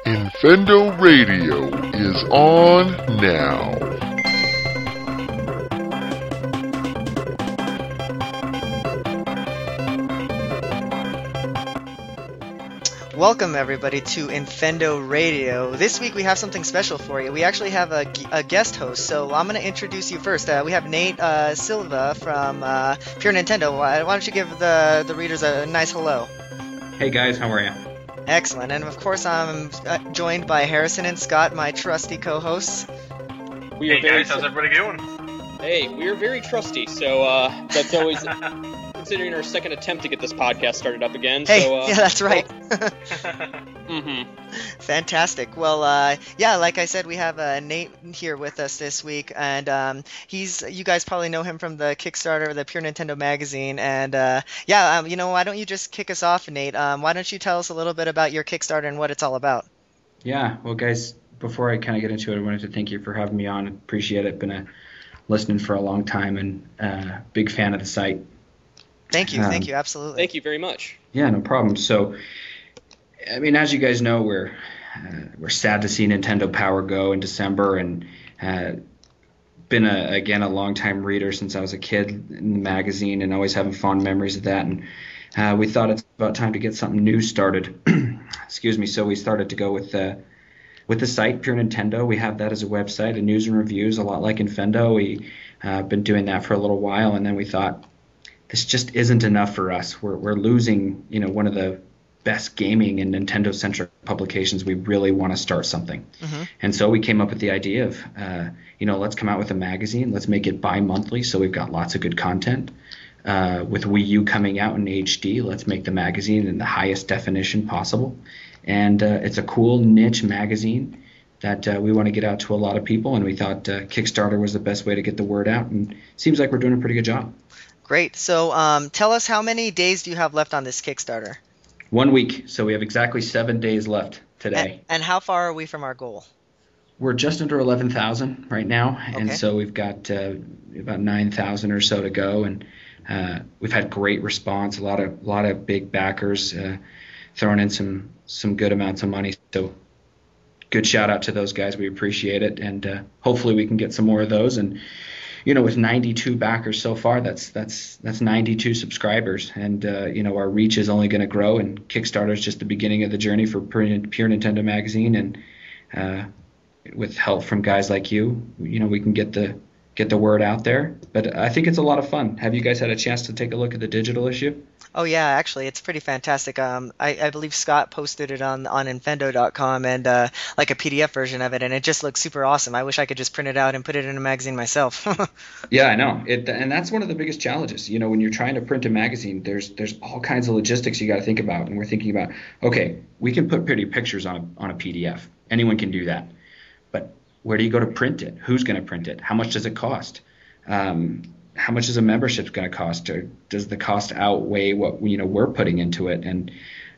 Infendo Radio is on now. Welcome everybody to Infendo Radio. This week we have something special for you. We actually have a guest host, so I'm going to introduce you first. We have Nate Silva from Pure Nintendo. Why don't you give the readers a nice hello? Hey guys, how are you? Excellent. And of course I'm joined by Harrison and Scott, my trusty co-hosts. Hey guys, how's everybody doing? Hey, we are very trusty, so that's always... considering our second attempt to get this podcast started up again. Hey, so, yeah, that's right. Mm-hmm. Fantastic. Well, yeah, like I said, we have Nate here with us this week, and you guys probably know him from the Kickstarter, the Pure Nintendo magazine, and why don't you just kick us off, Nate? Why don't you tell us a little bit about your Kickstarter and what it's all about? Yeah, well, guys, before I kind of get into it, I wanted to thank you for having me on. Appreciate it. Been listening for a long time and big fan of the site. Thank you, absolutely. Thank you very much. Yeah, no problem. So, I mean, as you guys know, we're sad to see Nintendo Power go in December, and been a long-time reader since I was a kid in the magazine, and always having fond memories of that. And we thought it's about time to get something new started. Excuse me. So we started to go with the site Pure Nintendo. We have that as a website, and news and reviews, a lot like Infendo. We been doing that for a little while, and then we thought, this just isn't enough for us. We're losing, one of the best gaming and Nintendo-centric publications. We really want to start something. Mm-hmm. And so we came up with the idea of, let's come out with a magazine. Let's make it bi-monthly so we've got lots of good content. With Wii U coming out in HD, let's make the magazine in the highest definition possible. And it's a cool niche magazine that we want to get out to a lot of people. And we thought Kickstarter was the best way to get the word out. And it seems like we're doing a pretty good job. Great. So tell us, how many days do you have left on this Kickstarter? 1 week. So we have exactly 7 days left today. And how far are we from our goal? We're just under 11,000 right now. Okay. And so we've got about 9,000 or so to go. And we've had great response, a lot of big backers throwing in some good amounts of money. So good shout out to those guys. We appreciate it. And hopefully we can get some more of those. And with 92 backers so far, that's 92 subscribers, and our reach is only going to grow. And Kickstarter is just the beginning of the journey for Pure Nintendo magazine, and with help from guys like you, we can get the word out there. But I think it's a lot of fun. Have you guys had a chance to take a look at the digital issue? Oh yeah, actually, it's pretty fantastic. I believe Scott posted it on infendo.com and like a PDF version of it, and it just looks super awesome. I wish I could just print it out and put it in a magazine myself. Yeah, I know. And that's one of the biggest challenges. When you're trying to print a magazine, there's all kinds of logistics you got to think about. And we're thinking about, okay, we can put pretty pictures on a PDF. Anyone can do that. But where do you go to print it? Who's going to print it? How much does it cost? How much is a membership going to cost, or does the cost outweigh what we're putting into it? And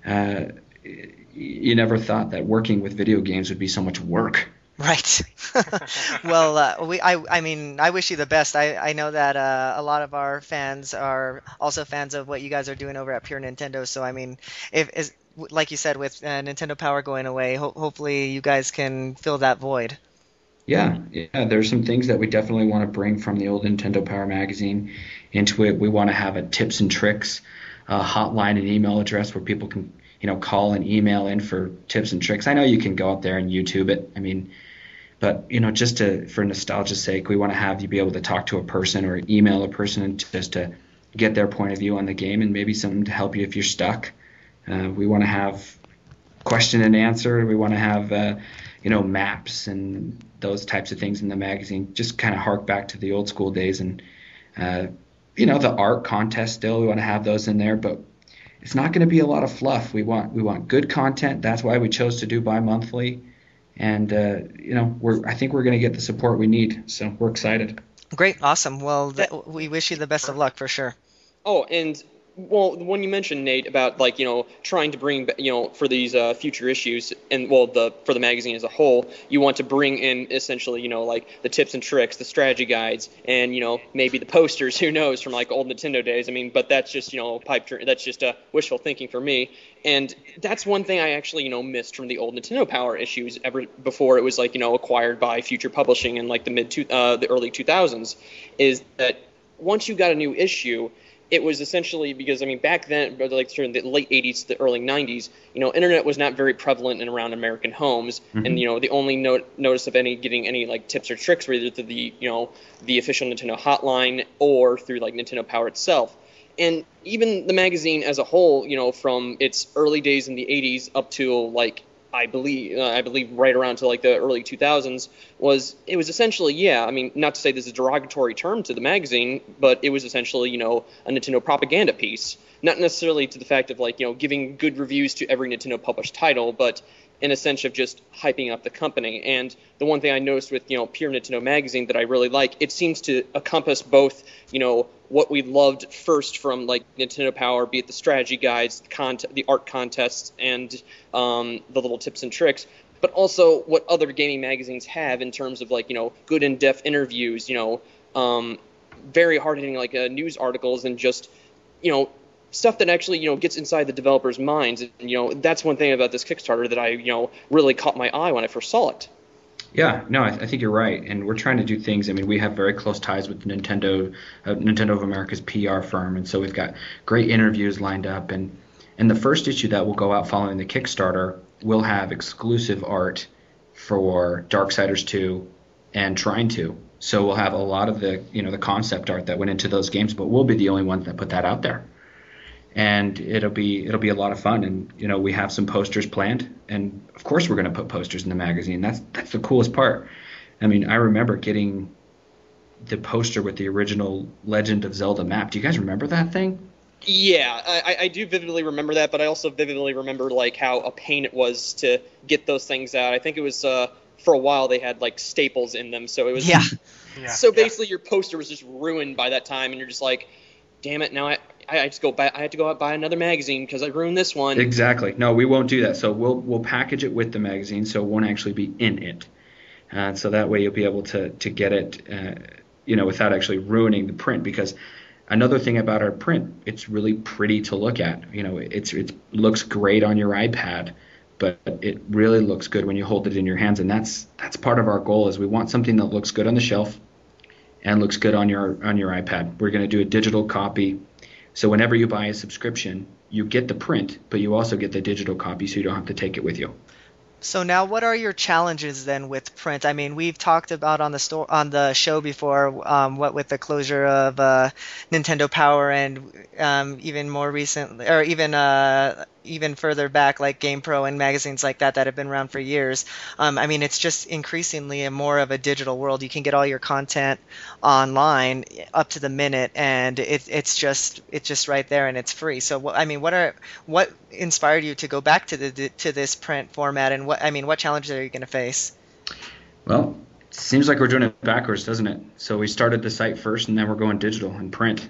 you never thought that working with video games would be so much work. Right. Well, I wish you the best. I know that a lot of our fans are also fans of what you guys are doing over at Pure Nintendo. So like you said, with Nintendo Power going away, hopefully you guys can fill that void. Yeah, there's some things that we definitely want to bring from the old Nintendo Power magazine into it. We want to have a tips and tricks hotline and email address where people can, call and email in for tips and tricks. I know you can go out there and YouTube it. But just for nostalgia's sake, we want to have you be able to talk to a person or email a person and just to get their point of view on the game, and maybe something to help you if you're stuck. We want to have question and answer. We want to have maps and those types of things in the magazine. Just kind of hark back to the old school days, and the art contest still. We want to have those in there, but it's not going to be a lot of fluff. We want good content. That's why we chose to do bi-monthly, and I think we're going to get the support we need. So we're excited. Great, awesome. Well, we wish you the best of luck for sure. Oh, and Well, the one you mentioned, Nate, about like trying to bring for these future issues and for the magazine as a whole, you want to bring in essentially like the tips and tricks, the strategy guides, and maybe the posters. Who knows from like old Nintendo days? I mean, but that's just that's just wishful thinking for me. And that's one thing I actually missed from the old Nintendo Power issues ever before it was like acquired by Future Publishing in like the early 2000s, is that once you got a new issue, it was essentially because, I mean, back then, like during the late 80s to the early 90s, internet was not very prevalent and around American homes. Mm-hmm. And, the only notice of getting any like tips or tricks were either through the official Nintendo hotline or through like Nintendo Power itself. And even the magazine as a whole, from its early days in the 80s up to like, I believe right around to like the early 2000s it was essentially, I mean, not to say this is a derogatory term to the magazine, but it was essentially, a Nintendo propaganda piece. Not necessarily to the fact of like, giving good reviews to every Nintendo published title, but in a sense of just hyping up the company. And the one thing I noticed with, Pure Nintendo Magazine that I really like, it seems to encompass both, what we loved first from like Nintendo Power, be it the strategy guides, the art contests, and the little tips and tricks, but also what other gaming magazines have in terms of like, good in-depth interviews, very hard-hitting like news articles and just, stuff that actually, gets inside the developers' minds. And, that's one thing about this Kickstarter that I, really caught my eye when I first saw it. Yeah, no, I think you're right. And we're trying to do things. I mean, we have very close ties with Nintendo of America's PR firm. And so we've got great interviews lined up. And the first issue that will go out following the Kickstarter will have exclusive art for Darksiders 2 and Trine 2. So we'll have a lot of the, the concept art that went into those games, but we'll be the only ones that put that out there. And it'll be a lot of fun. And we have some posters planned, and of course we're going to put posters in the magazine. That's the coolest part. I mean, I remember getting the poster with the original Legend of Zelda map. Do you guys remember that thing? Yeah, I do vividly remember that, but I also vividly remember like how a pain it was to get those things out. I think it was for a while they had like staples in them, so it was So basically your poster was just ruined by that time, and you're just like, damn it, now I had to go out and buy another magazine because I ruined this one. Exactly. No, we won't do that. So we'll package it with the magazine, so it won't actually be in it. So that way you'll be able to get it, without actually ruining the print. Because another thing about our print, it's really pretty to look at. It looks great on your iPad, but it really looks good when you hold it in your hands. And that's part of our goal, is we want something that looks good on the shelf and looks good on your iPad. We're going to do a digital copy. So whenever you buy a subscription, you get the print, but you also get the digital copy, so you don't have to take it with you. So now, what are your challenges then with print? I mean, we've talked about on the show before, what with the closure of Nintendo Power, and even more recently, or even further back, like GamePro and magazines like that have been around for years. I mean, it's just increasingly more of a digital world. You can get all your content online up to the minute, and it's just right there, and it's free. So, I mean, what inspired you to go back to this print format, and what challenges are you going to face? Well, it seems like we're doing it backwards, doesn't it? So we started the site first, and then we're going digital and print.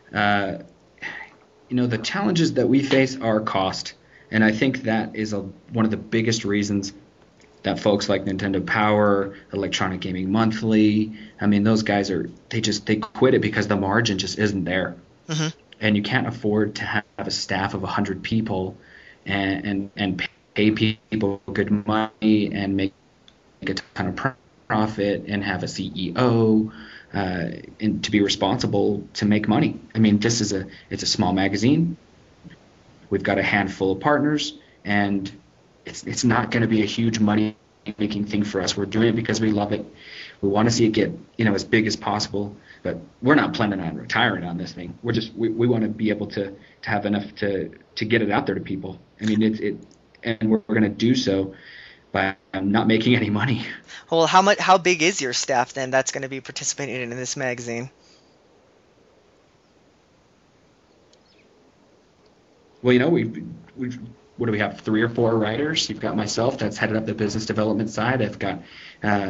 The challenges that we face are cost, and I think that is one of the biggest reasons that folks like Nintendo Power, Electronic Gaming Monthly, I mean, those guys they quit it because the margin just isn't there. Mm-hmm. And you can't afford to have a staff of 100 people and pay people good money and make a ton of profit and have a CEO and to be responsible to make money. I mean, it's a small magazine. We've got a handful of partners, and it's not going to be a huge money-making thing for us. We're doing it because we love it. We want to see it get as big as possible, but we're not planning on retiring on this thing. We want to be able to have enough to get it out there to people. I mean, and we're going to do so by not making any money. Well, how big is your staff then that's going to be participating in this magazine? Well, we've what do we have? 3 or 4 writers. You've got myself that's headed up the business development side. I've got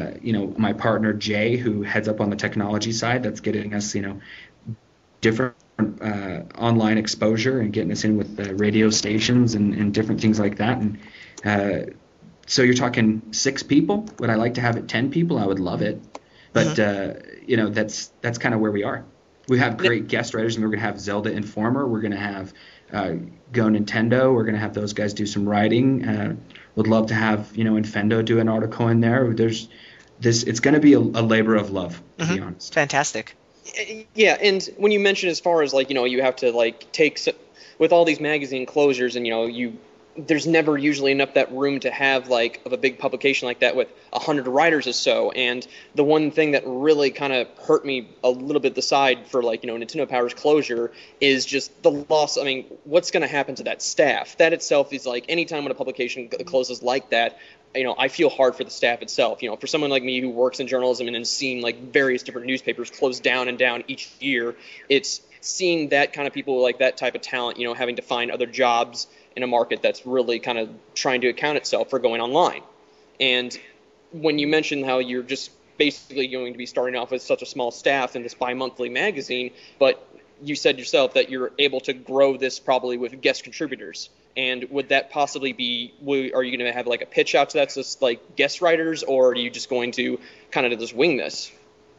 my partner Jay, who heads up on the technology side. That's getting us different online exposure and getting us in with radio stations and different things like that. And so you're talking 6 people. Would I like to have it 10 people? I would love it. But, that's kind of where we are. We have great guest writers, and we're going to have Zelda Informer. We're going to have Go Nintendo. We're going to have those guys do some writing. Would love to have, Infendo do an article in there. It's going to be a labor of love, to be honest. Fantastic. Yeah, and when you mention as far as you have to take with all these magazine closures, and there's never usually enough that room to have of a big publication like that with 100 writers or so. And the one thing that really kind of hurt me a little bit aside for Nintendo Power's closure is just the loss. I mean, what's going to happen to that staff? That itself is anytime when a publication closes like that, I feel hard for the staff itself. For someone like me who works in journalism and has seen various different newspapers close down and down each year, it's seeing that kind of people, that type of talent, having to find other jobs in a market that's really kind of trying to account itself for going online. And when you mentioned how you're just basically going to be starting off with such a small staff in this bi-monthly magazine, but you said yourself that you're able to grow this probably with guest contributors. And would that possibly be, are you going to have a pitch out to that, just guest writers, or are you just going to kind of just wing this?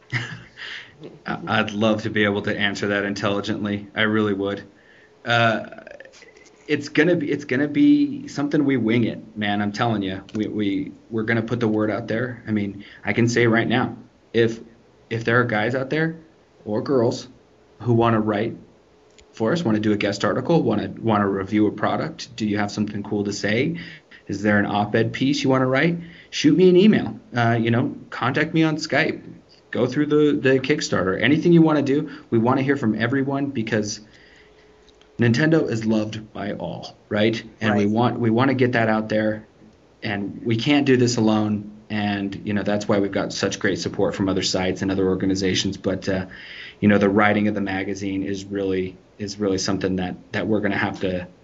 I'd love to be able to answer that intelligently. I really would. It's gonna be something we wing it, man. I'm telling you, we're gonna put the word out there. I mean, I can say right now, if there are guys out there or girls who want to write for us, want to do a guest article, want to review a product, do you have something cool to say? Is there an op-ed piece you want to write? Shoot me an email. Contact me on Skype. Go through the Kickstarter. Anything you want to do, we want to hear from everyone because Nintendo is loved by all, right? And we want to get that out there, and we can't do this alone. And that's why we've got such great support from other sites and other organizations. But the writing of the magazine is really something that we're gonna have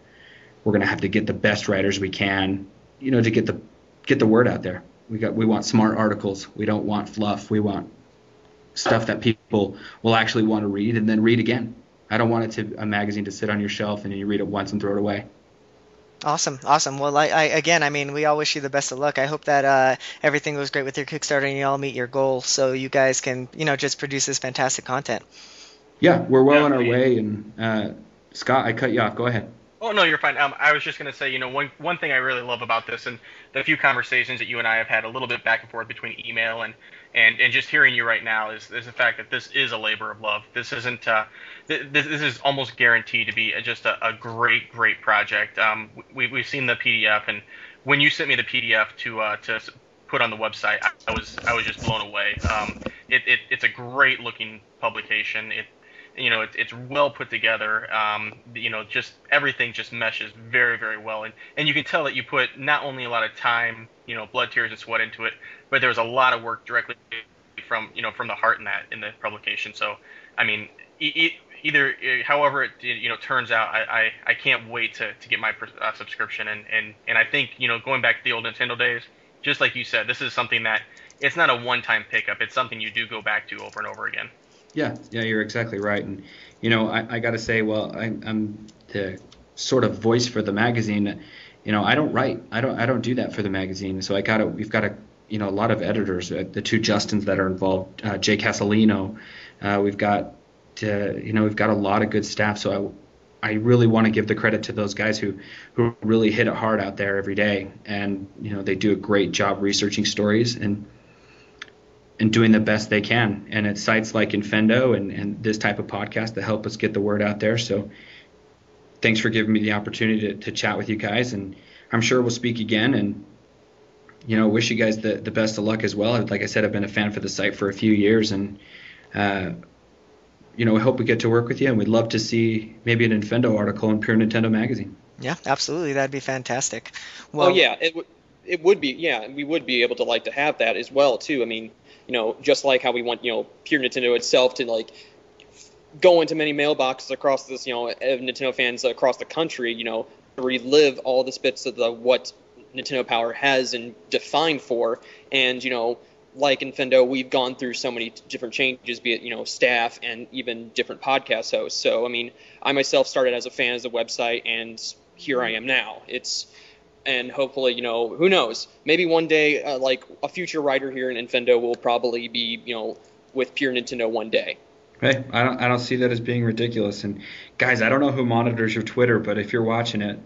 to get the best writers we can, to get the word out there. We want smart articles. We don't want fluff. We want stuff that people will actually want to read and then read again. I don't want a magazine to sit on your shelf and you read it once and throw it away. Awesome. Well, I mean, we all wish you the best of luck. I hope that everything goes great with your Kickstarter and you all meet your goal, so you guys can, just produce this fantastic content. Yeah, we're well on our way. And Scott, I cut you off. Go ahead. Oh, no, you're fine. I was just going to say, one thing I really love about this, and the few conversations that you and I have had a little bit back and forth between email and just hearing you right now is the fact that this is a labor of love. This isn't this is almost guaranteed to be just a great project. We've seen the PDF, and when you sent me the PDF to put on the website, I was just blown away. It's a great looking publication. It's well put together. Just everything just meshes very, very well, and you can tell that you put not only a lot of time, blood, tears, and sweat into it, but there was a lot of work directly from the heart in the publication. So, I mean, however it turns out, I can't wait to get my subscription, and I think going back to the old Nintendo days, just like you said, this is something that it's not a one-time pickup. It's something you do go back to over and over again. Yeah, you're exactly right. And, I got to say, well, I'm the sort of voice for the magazine. I don't write. I don't do that for the magazine. So we've got a lot of editors, the 2 Justins that are involved, Jay Casalino. We've got a lot of good staff. So I really want to give the credit to those guys who really hit it hard out there every day. And, they do a great job researching stories and doing the best they can. And it's sites like Infendo and this type of podcast that help us get the word out there. So thanks for giving me the opportunity to chat with you guys. And I'm sure we'll speak again. And, wish you guys the best of luck as well. Like I said, I've been a fan for the site for a few years. And, we hope we get to work with you. And we'd love to see maybe an Infendo article in Pure Nintendo Magazine. Yeah, absolutely. That'd be fantastic. Well, yeah, it would be. Yeah, we would be able to have that as well, too. I mean, just like how we want, Pure Nintendo itself to go into many mailboxes across this, of Nintendo fans across the country, to relive all the bits of what Nintendo Power has and defined for, and like Infendo, we've gone through so many different changes, be it, staff and even different podcast hosts. So, I mean, I myself started as a fan of the website, and here I am now. And hopefully, who knows? Maybe one day, like a future writer here in Infendo will probably be, with Pure Nintendo one day. Hey, I don't see that as being ridiculous. And guys, I don't know who monitors your Twitter, but if you're watching it,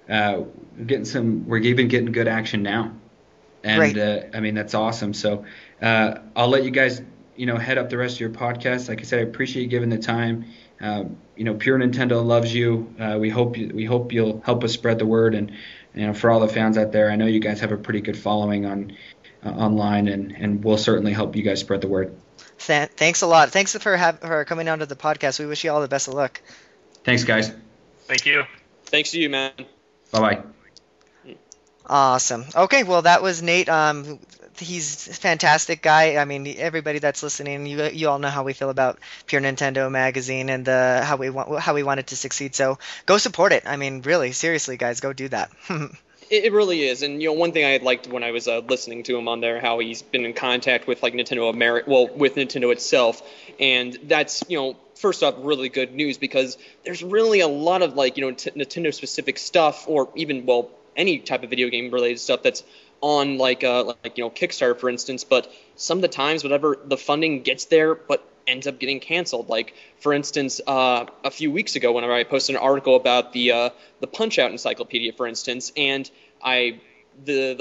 we're even getting good action now. And I mean, that's awesome. So I'll let you guys, head up the rest of your podcast. Like I said, I appreciate you giving the time. Pure Nintendo loves you. We hope you'll help us spread the word. And for all the fans out there, I know you guys have a pretty good following online, and we'll certainly help you guys spread the word. Thanks a lot. Thanks for coming on to the podcast. We wish you all the best of luck. Thanks, guys. Thank you. Thanks to you, man. Bye-bye. Awesome. Okay, well, that was Nate. He's a fantastic guy. I mean, everybody that's listening, you all know how we feel about Pure Nintendo Magazine and how we want it to succeed. So go support it. I mean, really, seriously, guys, go do that. It really is. And, one thing I had liked when I was listening to him on there, how he's been in contact with, like, Nintendo with Nintendo itself. And that's, first off, really good news, because there's really a lot of, like, Nintendo-specific stuff, or even, any type of video game-related stuff that's on, Kickstarter, for instance. But some of the times, whatever, the funding gets there, but ends up getting canceled. Like, for instance, a few weeks ago, whenever I posted an article about the Punch-Out Encyclopedia, for instance, and the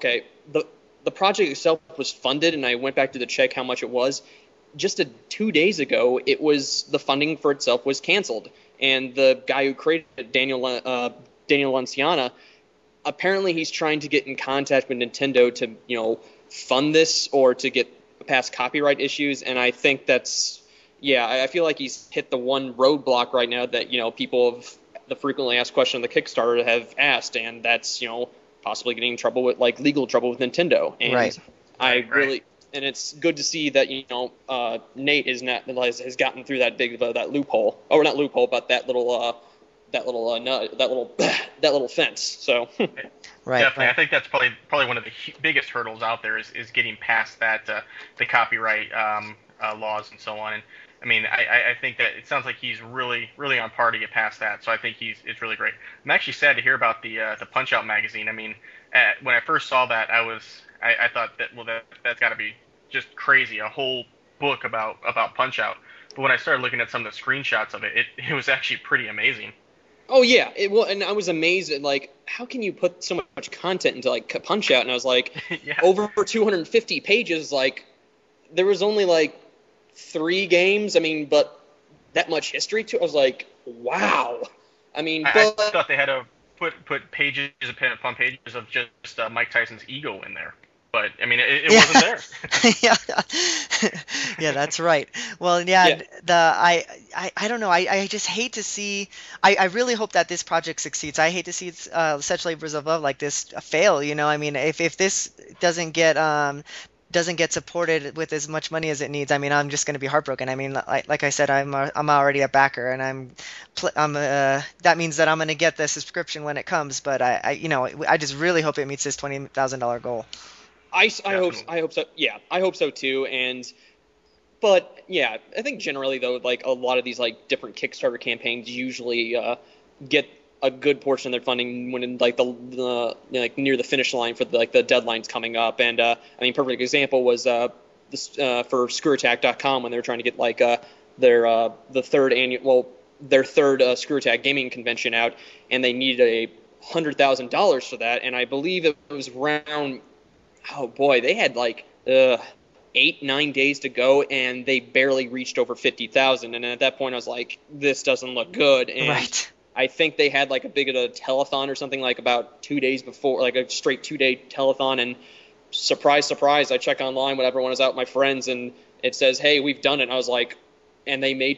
project itself was funded, and I went back to check how much it was. Just 2 days ago, the funding for itself was canceled, and the guy who created it, Daniel Lanciana, apparently he's trying to get in contact with Nintendo to fund this or to get past copyright issues, and I think I feel like he's hit the one roadblock right now that people of the frequently asked question on the Kickstarter have asked, and that's possibly getting in trouble with legal trouble with Nintendo. And right. Really, and it's good to see that Nate has gotten through that that loophole, or not loophole, but that little fence. So. Right. Definitely, I think that's probably one of the biggest hurdles out there is getting past that the copyright laws and so on. And I mean, I think that it sounds like he's really on par to get past that. So I think it's really great. I'm actually sad to hear about the Punch-Out magazine. I mean, when I first saw that, I thought that's got to be just crazy, a whole book about Punch-Out. But when I started looking at some of the screenshots of it was actually pretty amazing. Oh yeah, and I was amazed at how can you put so much content into Punch-Out, and I was like, yeah. Over 250 pages, there was only 3 games. I mean, but that much history too. I was like, wow. I mean, I thought they had to put pages upon pages of just Mike Tyson's ego in there. But I mean, it wasn't there. Yeah, that's right. Well, yeah. I don't know. I just hate to see. I really hope that this project succeeds. I hate to see such labors of love like this fail. I mean, if this doesn't get supported with as much money as it needs, I mean, I'm just going to be heartbroken. I mean, like I said, I'm already a backer, and that means that I'm going to get the subscription when it comes. But I just really hope it meets this $20,000 goal. I hope so. Yeah, I hope so too. But yeah, I think generally though, a lot of these different Kickstarter campaigns usually get a good portion of their funding when in the near the finish line for the deadlines coming up. And I mean, perfect example was for ScrewAttack.com when they were trying to get their third Screw Attack gaming convention out, and they needed $100,000 for that. And I believe it was around. Oh boy, they had 8-9 days to go, and they barely reached over 50,000. And at that point, I was like, "This doesn't look good." And right. I think they had a big telethon or something about 2 days before, a straight 2-day telethon. And surprise, surprise, I check online when everyone was out with my friends, and it says, "Hey, we've done it." And I was like, and they made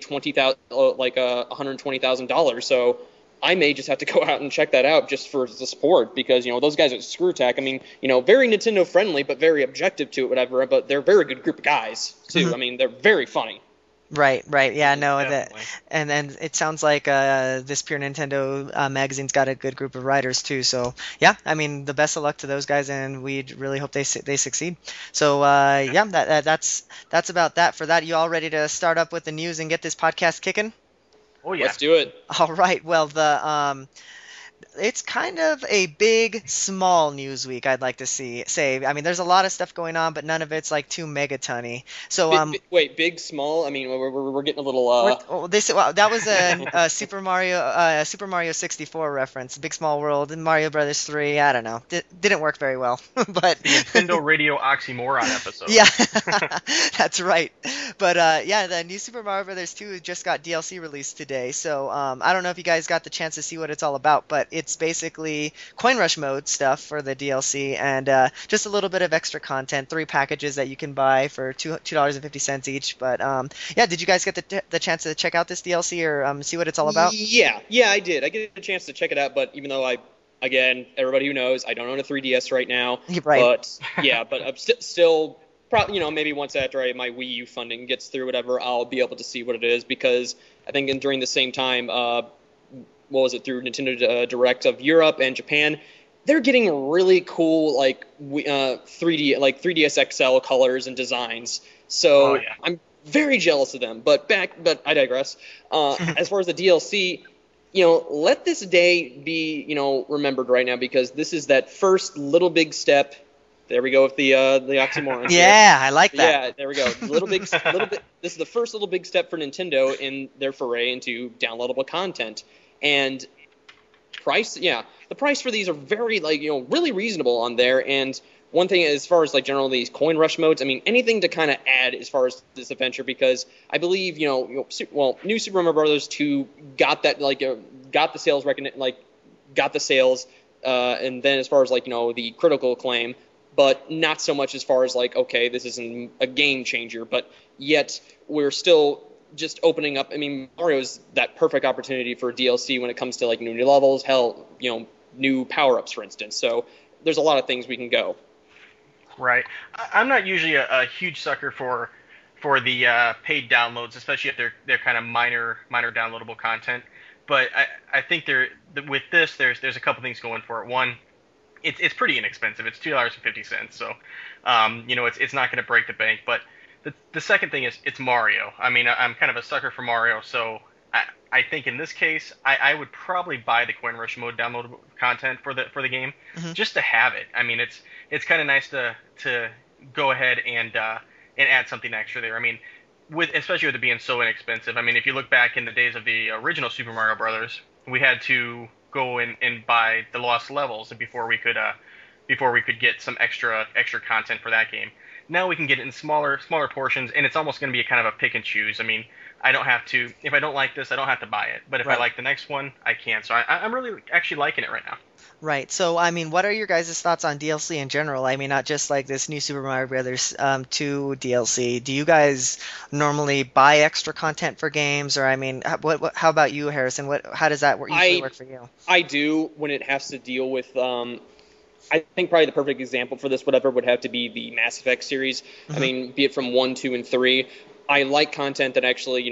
$120,000. So I may just have to go out and check that out just for the support, because those guys at Screw Attack, I mean, very Nintendo friendly but very objective to it, whatever. But they're a very good group of guys too. Mm-hmm. I mean, they're very funny. Right, right. Yeah, no, Definitely. and then it sounds like this Pure Nintendo magazine's got a good group of writers too. So yeah, I mean, the best of luck to those guys, and we really hope they succeed. So yeah, that's about that for that. You all ready to start up with the news and get this podcast kicking? Oh yeah. Let's do it. All right. Well, the it's kind of a big, small news week, I'd like to say. I mean, there's a lot of stuff going on, but none of it's like too megatonny. So Wait, big, small. I mean, we're getting a little. that was a Super Mario 64 reference. Big Small World and Mario Brothers 3. I don't know. Didn't work very well, but The Nintendo Radio Oxymoron episode. yeah, that's right. But yeah, the new Super Mario Brothers 2 just got DLC released today. So I don't know if you guys got the chance to see what it's all about, but it's basically Coin Rush mode stuff for the DLC and just a little bit of extra content. 3 packages that you can buy for $2.50 each. But yeah, did you guys get the chance to check out this DLC or see what it's all about? Yeah, I did. I get a chance to check it out, but even though again, everybody who knows, I don't own a 3DS right now. Right. But yeah, but I'm still, probably, maybe once after my Wii U funding gets through, whatever, I'll be able to see what it is, because I think during the same time, what was it, through Nintendo Direct of Europe and Japan, they're getting really cool 3DS XL colors and designs. So Oh, yeah. I'm very jealous of them. But I digress. As far as the DLC, let this day be remembered right now, because this is that first little big step. There we go with the oxymoron. Yeah, I like that. Yeah, there we go. Little bit. This is the first little big step for Nintendo in their foray into downloadable content. And the price for these are very really reasonable on there. And one thing as far as generally these Coin Rush modes, I mean, anything to kind of add as far as this adventure, because I believe new Super Mario Brothers 2 got that got the sales and then as far as the critical acclaim, but not so much as far as okay, this isn't a game changer, but yet we're still just opening up. I mean, Mario's that perfect opportunity for DLC when it comes to new levels, new power-ups, for instance. So there's a lot of things we can go. Right. I'm not usually a huge sucker for the paid downloads, especially if they're kind of minor downloadable content. But I think with this there's a couple things going for it. One, it's pretty inexpensive. It's $2.50, so it's not going to break the bank. But the second thing is it's Mario. I mean, I'm kind of a sucker for Mario, so I think in this case I would probably buy the Coin Rush mode downloadable content for the game, just to have it. I mean, it's kind of nice to go ahead and add something extra there. I mean, especially with it being so inexpensive. I mean, if you look back in the days of the original Super Mario Brothers, we had to go in and buy the lost levels before we could get some extra content for that game. Now we can get it in smaller portions, and it's almost going to be a kind of a pick and choose. I mean, I don't have to, if I don't like this, I don't have to buy it. But if I like the next one, I can. So I'm really actually liking it right now. Right. So, I mean, what are your guys' thoughts on DLC in general? I mean, not just this new Super Mario Brothers 2 DLC. Do you guys normally buy extra content for games, or I mean, how about you, Harrison? How does that usually work for you? I do when it has to deal with. I think probably the perfect example for this, whatever, would have to be the Mass Effect series. I mean, be it from 1, 2, and 3. I like content that actually,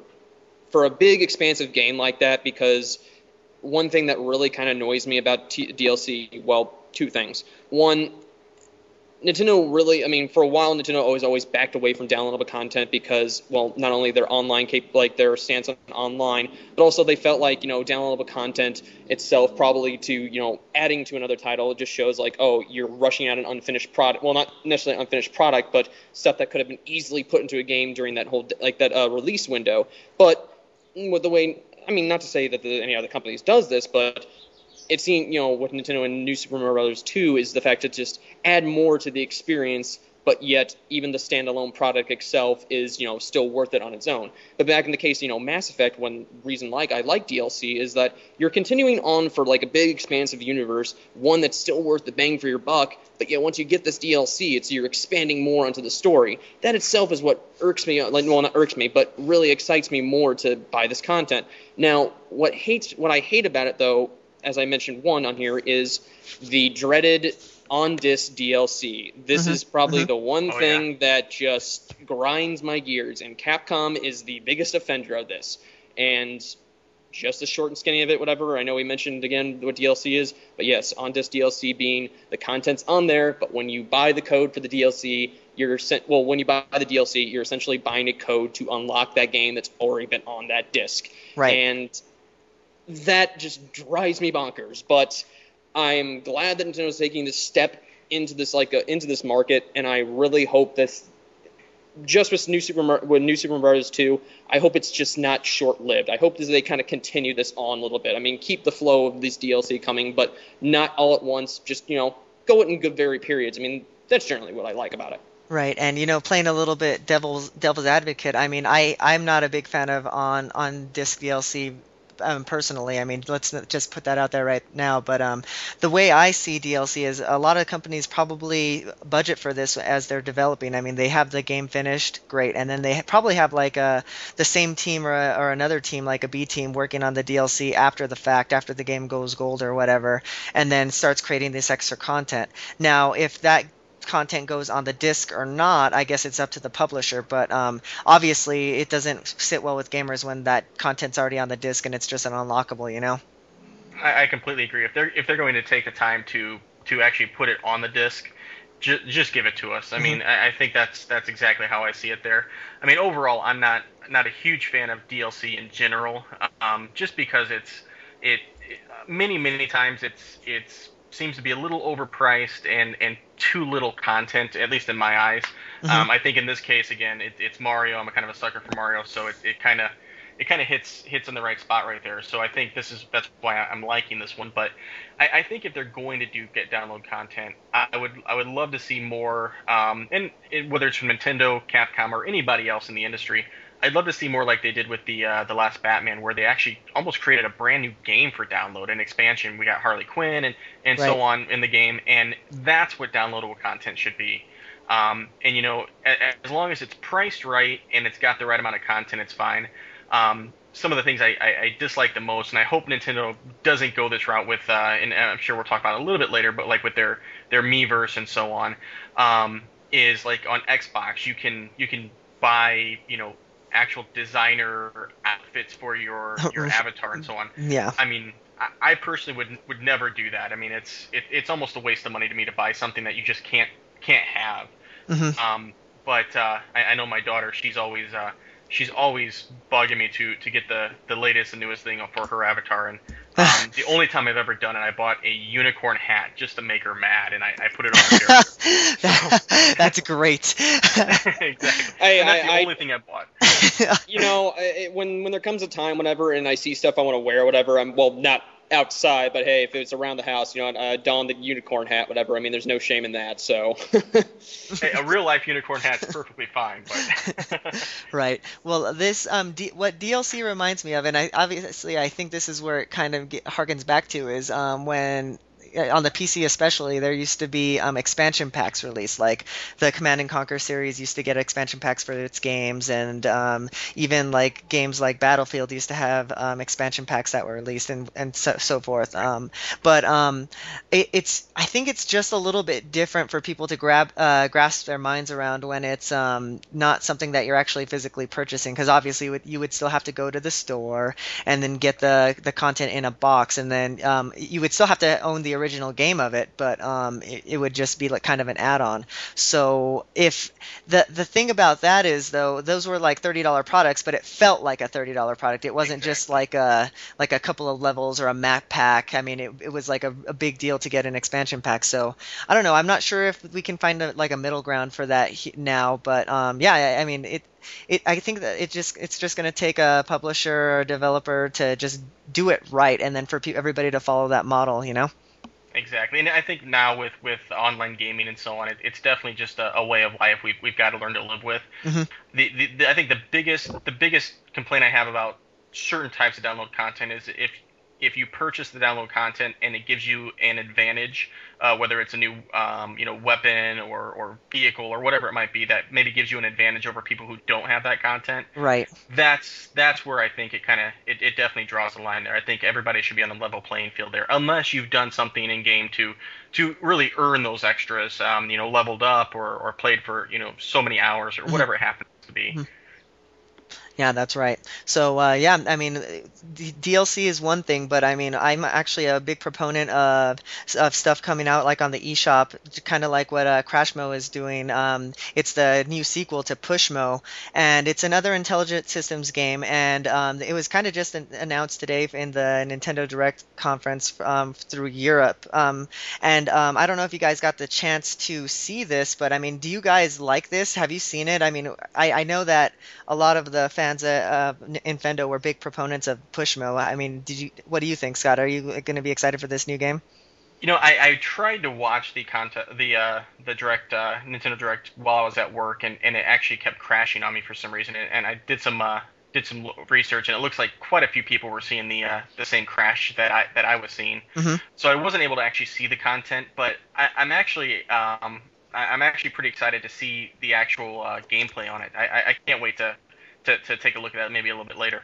for a big, expansive game like that, because one thing that really kind of annoys me about DLC, well, 2 things. One, Nintendo really, I mean, for a while, Nintendo always backed away from downloadable content because, well, not only their online their stance on online, but also they felt downloadable content itself probably to, adding to another title, it just shows oh, you're rushing out an unfinished product. Well, not necessarily unfinished product, but stuff that could have been easily put into a game during that whole, release window. But with the way, I mean, not to say that any other companies does this, but it seems, with Nintendo and New Super Mario Bros. 2 is the fact to just add more to the experience, but yet even the standalone product itself is, still worth it on its own. But back in the case, Mass Effect, one reason I like DLC is that you're continuing on for a big expansive universe, one that's still worth the bang for your buck, but yet once you get this DLC, you're expanding more onto the story. That itself is what irks me, well, not irks me, but really excites me more to buy this content. Now, what I hate about it, though, as I mentioned on here, is the dreaded on disc DLC. This is probably the one Oh, thing that just grinds my gears, and Capcom is the biggest offender of this. And just the short and skinny of it, whatever. I know we mentioned again what DLC is, but yes, on disc DLC being the content's on there, but when you buy the code for the DLC, when you buy the DLC, you're essentially buying a code to unlock that game that's already been on that disc. Right. And that just drives me bonkers. But I'm glad that Nintendo's taking this step into this into this market, and I really hope this, just with New Super Mario Bros. 2, I hope it's just not short-lived. I hope that they kind of continue this on a little bit. I mean, keep the flow of this DLC coming, but not all at once. Just, go it in good varied periods. I mean, that's generally what I like about it. Right, and playing a little bit devil's advocate. I mean, I'm not a big fan of on disc DLC. Personally, I mean, let's just put that out there right now. But the way I see DLC is a lot of companies probably budget for this as they're developing. I mean, they have the game finished, great, and then they probably have like the same team or another team, like a B team, working on the DLC after the fact, after the game goes gold or whatever, and then starts creating this extra content. Now, if that content goes on the disc or not, I guess it's up to the publisher, but obviously it doesn't sit well with gamers when that content's already on the disc and it's just an unlockable, I completely agree. If they're going to take the time to actually put it on the disc, just give it to us. I mean, I think that's exactly how I see it there. I mean, overall, I'm not a huge fan of DLC in general, just because it many times it's seems to be a little overpriced and too little content, at least in my eyes. I think in this case, again, it's Mario. I'm a kind of a sucker for Mario, so it kind of hits in the right spot right there. So I think that's why I'm liking this one. But I think if they're going to get download content, I would love to see more. And whether it's from Nintendo, Capcom, or anybody else in the industry, I'd love to see more like they did with the last Batman, where they actually almost created a brand new game for download, an expansion. We got Harley Quinn and Right. so on in the game, and that's what downloadable content should be. And as long as it's priced right and it's got the right amount of content, it's fine. Some of the things I dislike the most, and I hope Nintendo doesn't go this route with, and I'm sure we'll talk about it a little bit later, but like with their Miiverse and so on, is like on Xbox you can buy actual designer outfits for your avatar and so on. Yeah. I mean, I personally would never do that. I mean, it's almost a waste of money to me to buy something that you just can't have. But I know my daughter, she's always bugging me to get the latest and newest thing for her avatar, and the only time I've ever done it, I bought a unicorn hat just to make her mad, and I put it on her. That's great. Exactly. And that's the only thing I bought. When there comes a time whenever and I see stuff I want to wear or whatever, not outside, but hey, if it's around the house, don the unicorn hat, whatever. I mean, there's no shame in that. So, hey, a real life unicorn hat's perfectly fine. But Right. Well, this what DLC reminds me of, and I think this is where it kind of harkens back to, is when on the PC especially, there used to be expansion packs released. Like the Command and Conquer series used to get expansion packs for its games, and even like games like Battlefield used to have expansion packs that were released, and so forth. But I think it's just a little bit different for people to grasp their minds around when it's not something that you're actually physically purchasing, because obviously you would still have to go to the store and then get the content in a box, and then you would still have to own the original game of it, but it would just be like kind of an add-on. So if the thing about that is, though, those were like $30 products, but it felt like a $30 product. It wasn't just like a couple of levels or a map pack. I mean, it was like a big deal to get an expansion pack. So I don't know. I'm not sure if we can find a middle ground for that now, but yeah, I mean I think that it's just going to take a publisher or a developer to just do it right, and then for everybody to follow that model, Exactly, and I think now with online gaming and so on, it's definitely just a way of life we've got to learn to live with. I think the biggest complaint I have about certain types of download content is if you purchase the download content and it gives you an advantage, whether it's a new weapon or vehicle or whatever it might be, that maybe gives you an advantage over people who don't have that content. Right. That's where I think it definitely draws the line there. I think everybody should be on a level playing field there, unless you've done something in game to really earn those extras, leveled up or played for so many hours or whatever it happens to be. Mm-hmm. Yeah, that's right. So, I mean, DLC is one thing, but I mean, I'm actually a big proponent of stuff coming out like on the eShop, kind of like what Crashmo is doing. It's the new sequel to Pushmo, and it's another Intelligent Systems game, and it was kind of just announced today in the Nintendo Direct conference through Europe. I don't know if you guys got the chance to see this, but I mean, do you guys like this? Have you seen it? I mean, I know that a lot of the fans at Infendo were big proponents of Pushmo. I mean, what do you think, Scott? Are you going to be excited for this new game? I tried to watch the direct Nintendo Direct while I was at work, and it actually kept crashing on me for some reason. And I did some research, and it looks like quite a few people were seeing the same crash that I was seeing. Mm-hmm. So I wasn't able to actually see the content, but I'm actually pretty excited to see the actual gameplay on it. I can't wait to take a look at that maybe a little bit later.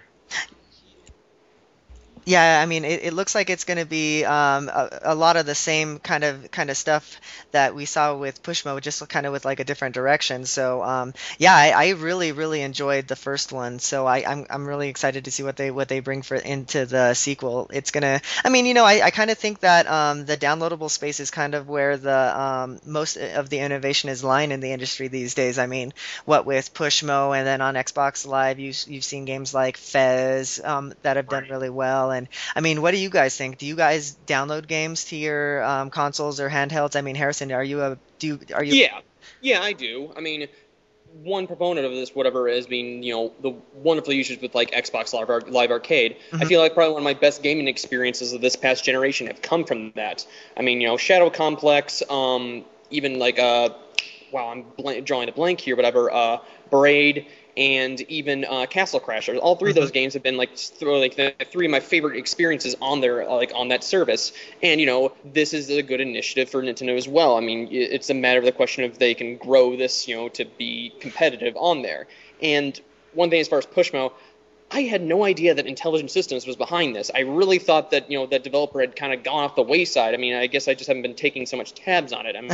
Yeah, I mean, it looks like it's going to be a lot of the same kind of stuff that we saw with Pushmo, just kind of with like a different direction. So, I really really enjoyed the first one. So I'm really excited to see what they bring into the sequel. It's gonna, I mean, I kind of think that the downloadable space is kind of where the most of the innovation is lying in the industry these days. I mean, what with Pushmo, and then on Xbox Live, you've seen games like Fez that have done really well. And I mean, what do you guys think? Do you guys download games to your consoles or handhelds? I mean, Harrison, are you? Yeah, I do. I mean, one proponent of this, whatever, has been the wonderful usage with like Xbox Live Arcade. Mm-hmm. I feel like probably one of my best gaming experiences of this past generation have come from that. I mean, Shadow Complex, even like I'm drawing a blank here, whatever, Braid, and even Castle Crashers. All three of those games have been the three of my favorite experiences on there, on that service. And this is a good initiative for Nintendo as well. I mean, it's a matter of the question of they can grow this, to be competitive on there. And one thing as far as Pushmo, I had no idea that Intelligent Systems was behind this. I really thought that that developer had kind of gone off the wayside. I mean, I guess I just haven't been taking so much tabs on it.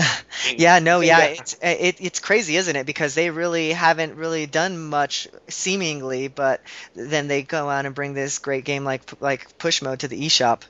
It's crazy, isn't it? Because they really haven't really done much seemingly, but then they go out and bring this great game like Pushmo to the eShop.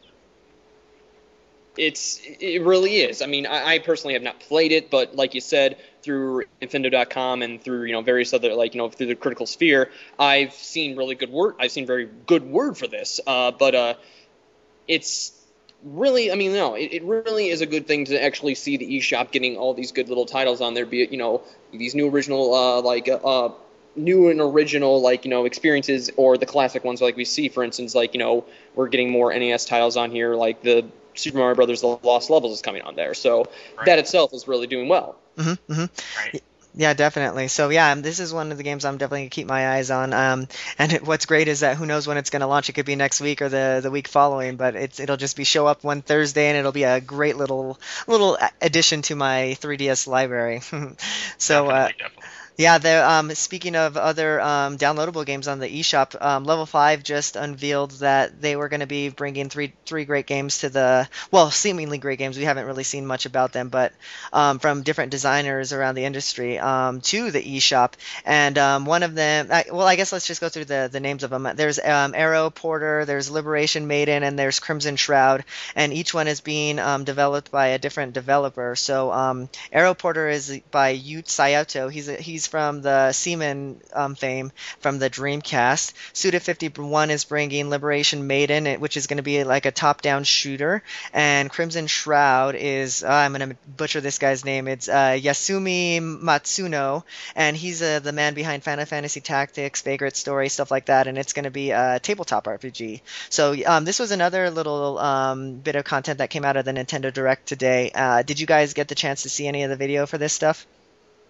It really is. I mean, I personally have not played it, but like you said, through Infendo.com and through various other through the Critical Sphere, I've seen really good word. I've seen very good word for this. But it's really, I mean, no, it really is a good thing to actually see the eShop getting all these good little titles on there. Be it these new original new and original experiences, or the classic ones like we see, for instance, we're getting more NES titles on here, like the Super Mario Brothers: The Lost Levels is coming on there. So that itself is really doing well. Mm-hmm, mm-hmm. Right. Yeah, definitely. So this is one of the games I'm definitely gonna keep my eyes on. And what's great is that who knows when it's gonna launch? It could be next week or the week following, but it'll just be show up one Thursday, and it'll be a great little addition to my 3DS library. So definitely. Yeah, speaking of other downloadable games on the eShop, Level 5 just unveiled that they were going to be bringing three great games to seemingly great games. We haven't really seen much about them, but from different designers around the industry to the eShop. And one of them, I guess let's just go through the names of them. There's Arrow Porter, there's Liberation Maiden, and there's Crimson Shroud. And each one is being developed by a different developer. So Arrow Porter is by Yu Sayato. He's from the Seaman fame from the Dreamcast. Suda 51 is bringing Liberation Maiden, which is going to be like a top-down shooter. And Crimson Shroud is, I'm going to butcher this guy's name, it's Yasumi Matsuno, and he's the man behind Final Fantasy Tactics, Vagrant Story, stuff like that, and it's going to be a tabletop RPG. So this was another little bit of content that came out of the Nintendo Direct today. Did you guys get the chance to see any of the video for this stuff?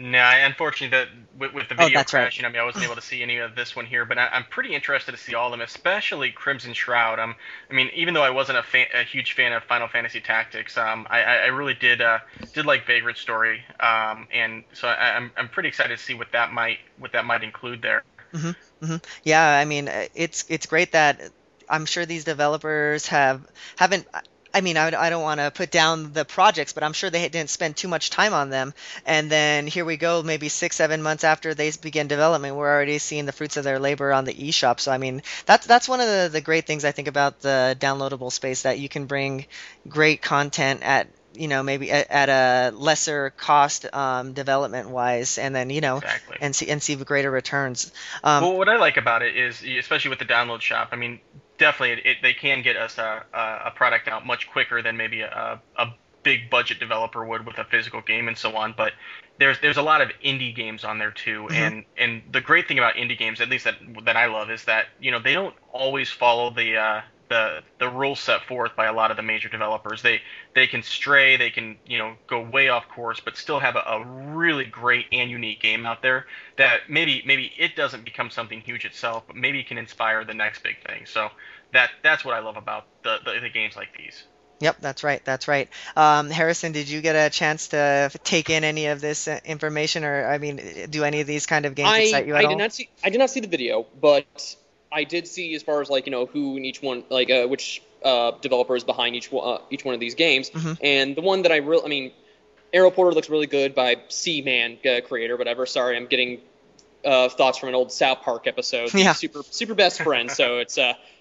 No, unfortunately, with the Oh, video that's right. crashing, I mean, I wasn't able to see any of this one here, but I'm pretty interested to see all of them, especially Crimson Shroud. I mean, even though I wasn't a huge fan of Final Fantasy Tactics, I really did like Vagrant Story, and so I'm pretty excited to see what that might include there. Hmm. Hmm. Yeah, I mean, it's great that I'm sure these developers haven't. I mean, I don't want to put down the projects, but I'm sure they didn't spend too much time on them. And then here we go, maybe 6, 7 months after they begin development, we're already seeing the fruits of their labor on the eShop. So I mean, that's one of the great things I think about the downloadable space, that you can bring great content at, maybe at a lesser cost, development wise, and then Exactly. and see greater returns. Um, Well, what I like about it is, especially with the download shop, I mean, definitely they can get us a product out much quicker than maybe a big budget developer would with a physical game and so on. But there's a lot of indie games on there too, mhm. and the great thing about indie games, at least that I love, is that they don't always follow the rules set forth by a lot of the major developers. They can stray, they can go way off course, but still have a really great and unique game out there that maybe it doesn't become something huge itself, but maybe it can inspire the next big thing. So that's what I love about the games like these. Yep, that's right. That's right. Harrison, did you get a chance to take in any of this information, or I mean, do any of these kind of games excite you at all? I did not see the video, but I did see as far as like who in each one, like which developer is behind each one of these games. Hmm. And the one that I mean, Arrow Porter looks really good by Seaman creator, whatever. Sorry, I'm getting thoughts from an old South Park episode. Yeah. Super best friend. So it's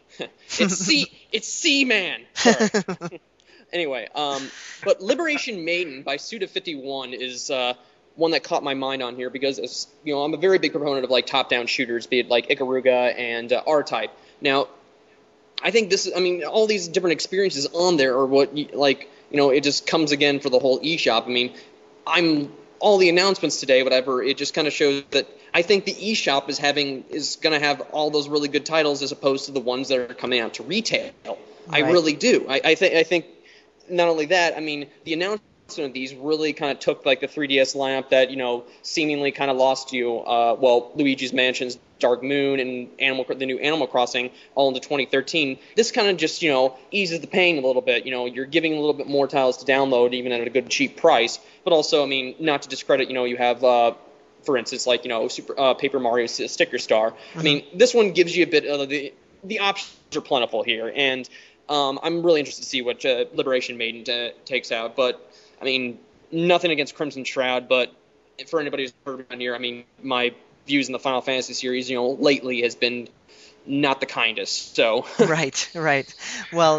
it's Seaman. Sorry. Anyway, but Liberation Maiden by Suda51 is one that caught my mind on here because, I'm a very big proponent of like top-down shooters, be it like Ikaruga and R-Type. Now, I think all these different experiences on there are what it just comes again for the whole eShop. I mean, all the announcements today, whatever, it just kind of shows that I think the eShop is going to have all those really good titles as opposed to the ones that are coming out to retail. Right. I really do. I think not only that, I mean, the announcement of these really kind of took like the 3DS lineup that seemingly kind of lost you. Luigi's Mansion's Dark Moon and the new Animal Crossing all into 2013. This kind of just eases the pain a little bit. You're giving a little bit more titles to download even at a good cheap price. But also, I mean, not to discredit, you have for instance like Super Paper Mario Sticker Star. Mm-hmm. I mean, this one gives you a bit of the options are plentiful here, and I'm really interested to see what Liberation Maiden takes out. But I mean, nothing against Crimson Shroud, but for anybody who's heard on here, I mean, my views in the Final Fantasy series, lately has been not the kindest. So Right. Well,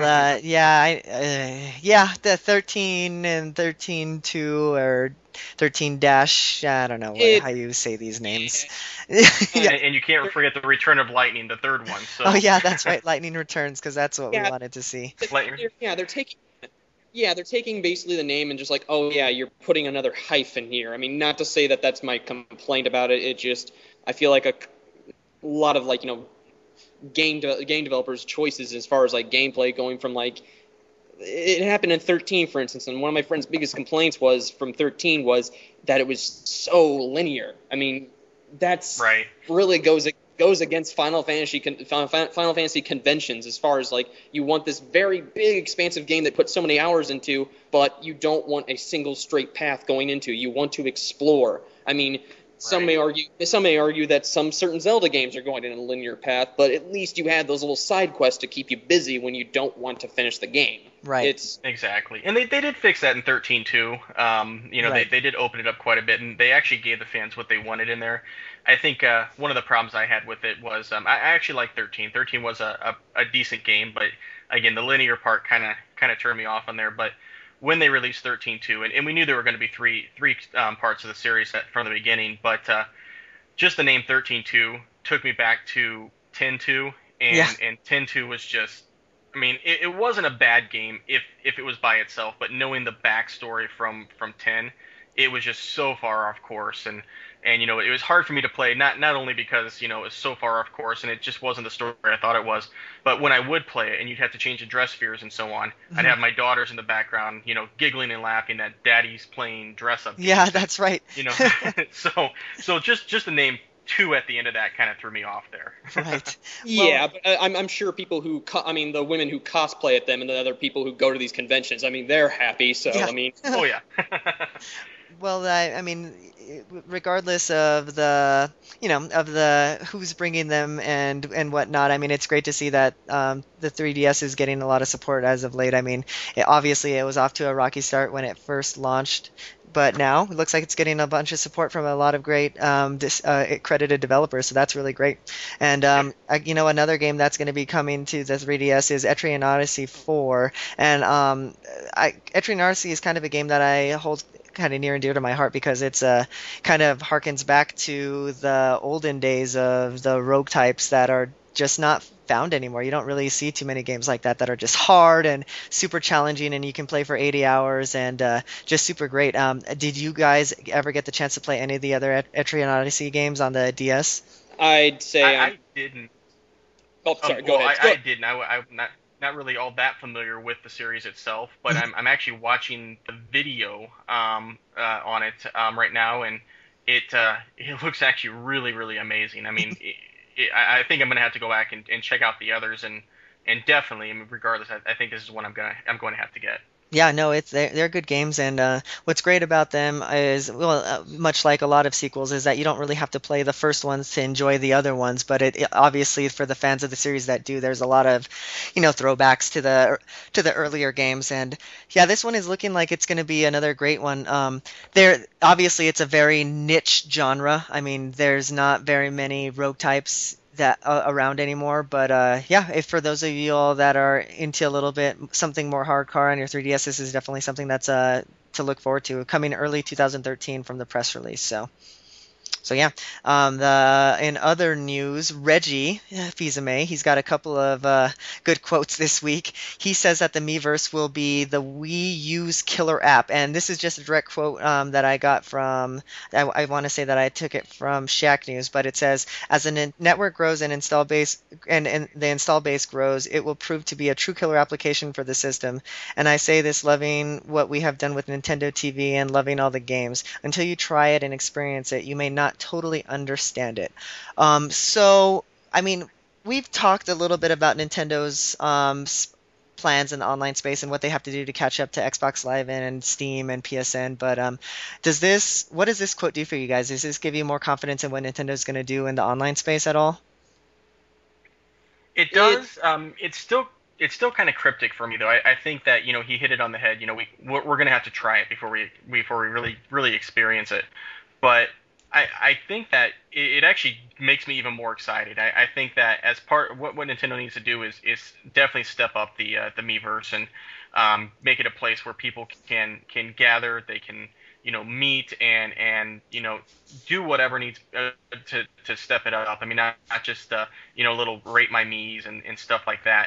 the 13 and 13-2 or 13 dash. I don't know how you say these names. Yeah. And you can't forget the Return of Lightning, the third one. So. Oh yeah, that's right. Lightning Returns, because that's what we wanted to see. They're taking basically the name and just like, oh yeah, you're putting another hyphen here. I mean, not to say that that's my complaint about it. It just, I feel like a lot of like game developers' choices as far as like gameplay going from like. It happened in 13, for instance, and one of my friend's biggest complaints from 13 was that it was so linear. I mean, that's right. Really goes against Final Fantasy conventions as far as like you want this very big, expansive game that puts so many hours into, but you don't want a single straight path going into. You want to explore. I mean, some may argue that some certain Zelda games are going in a linear path, but at least you had those little side quests to keep you busy when you don't want to finish the game. Right. Exactly. And they did fix that in 13 too. Right. They did open it up quite a bit, and they actually gave the fans what they wanted in there. I think one of the problems I had with it was I actually liked 13. 13 was a decent game, but again, the linear part kind of turned me off on there. But when they released 13-2, and we knew there were going to be three parts of the series from the beginning, but just the name 13-2 took me back to 10-2, and 10-2 was just, I mean, it wasn't a bad game if it was by itself, but knowing the backstory from 10, it was just so far off course, and And it was hard for me to play, not only because it was so far off course and it just wasn't the story I thought it was, but when I would play it and you'd have to change the dress spheres and so on, I'd have my daughters in the background, giggling and laughing that Daddy's playing dress up. Yeah, that's right. So just the name 2 at the end of that kind of threw me off there. Right. Yeah, but I'm sure people who, the women who cosplay at them and the other people who go to these conventions, they're happy. So, Yeah. Oh, yeah. Well, I mean, regardless of the who's bringing them and whatnot, I mean, it's great to see that the 3DS is getting a lot of support as of late. I mean, obviously it was off to a rocky start when it first launched, but now it looks like it's getting a bunch of support from a lot of great accredited developers, so that's really great. And another game that's going to be coming to the 3DS is Etrian Odyssey 4, and Etrian Odyssey is kind of a game that I hold kind of near and dear to my heart because it's kind of harkens back to the olden days of the rogue types that are just not found anymore. You don't really see too many games like that are just hard and super challenging and you can play for 80 hours and just super great. Did you guys ever get the chance to play any of the other Etrian Odyssey games on the DS? I'd say I didn't. Oh, sorry. Go ahead. I didn't. I'm not really all that familiar with the series itself, but I'm actually watching the video on it right now, and it looks actually really, really amazing. I mean, I think I'm gonna have to go back and check out the others, and definitely, I mean, regardless, I think this is one I'm going to have to get. Yeah, no, they're good games, and what's great about them is, much like a lot of sequels, is that you don't really have to play the first ones to enjoy the other ones. But it obviously, for the fans of the series that do, there's a lot of, throwbacks to the earlier games. And yeah, this one is looking like it's going to be another great one. Obviously it's a very niche genre. I mean, there's not very many rogue types that around anymore, but if for those of you all that are into a little bit something more hardcore on your 3DS, this is definitely something that's to look forward to, coming early 2013 from the press release. So yeah, in other news, Reggie Fils-Aimé, he's got a couple of good quotes this week. He says that the Miiverse will be the Wii U's killer app, and this is just a direct quote that I got from, I want to say that I took it from Shack News, but it says, as the network grows and install base and the install base grows, it will prove to be a true killer application for the system. And I say this loving what we have done with Nintendo TV and loving all the games. Until you try it and experience it, you may not totally understand it. So, I mean, we've talked a little bit about Nintendo's plans in the online space and what they have to do to catch up to Xbox Live and Steam and PSN, but what does this quote do for you guys? Does this give you more confidence in what Nintendo's going to do in the online space at all? It does. It's still kind of cryptic for me, though. I think that he hit it on the head. We're going to have to try it before we really experience it. But I think that it actually makes me even more excited. I think that as part what Nintendo needs to do is definitely step up the Miiverse and make it a place where people can gather, they can meet and do whatever needs to step it up. I mean, not just little rate my Miis and stuff like that.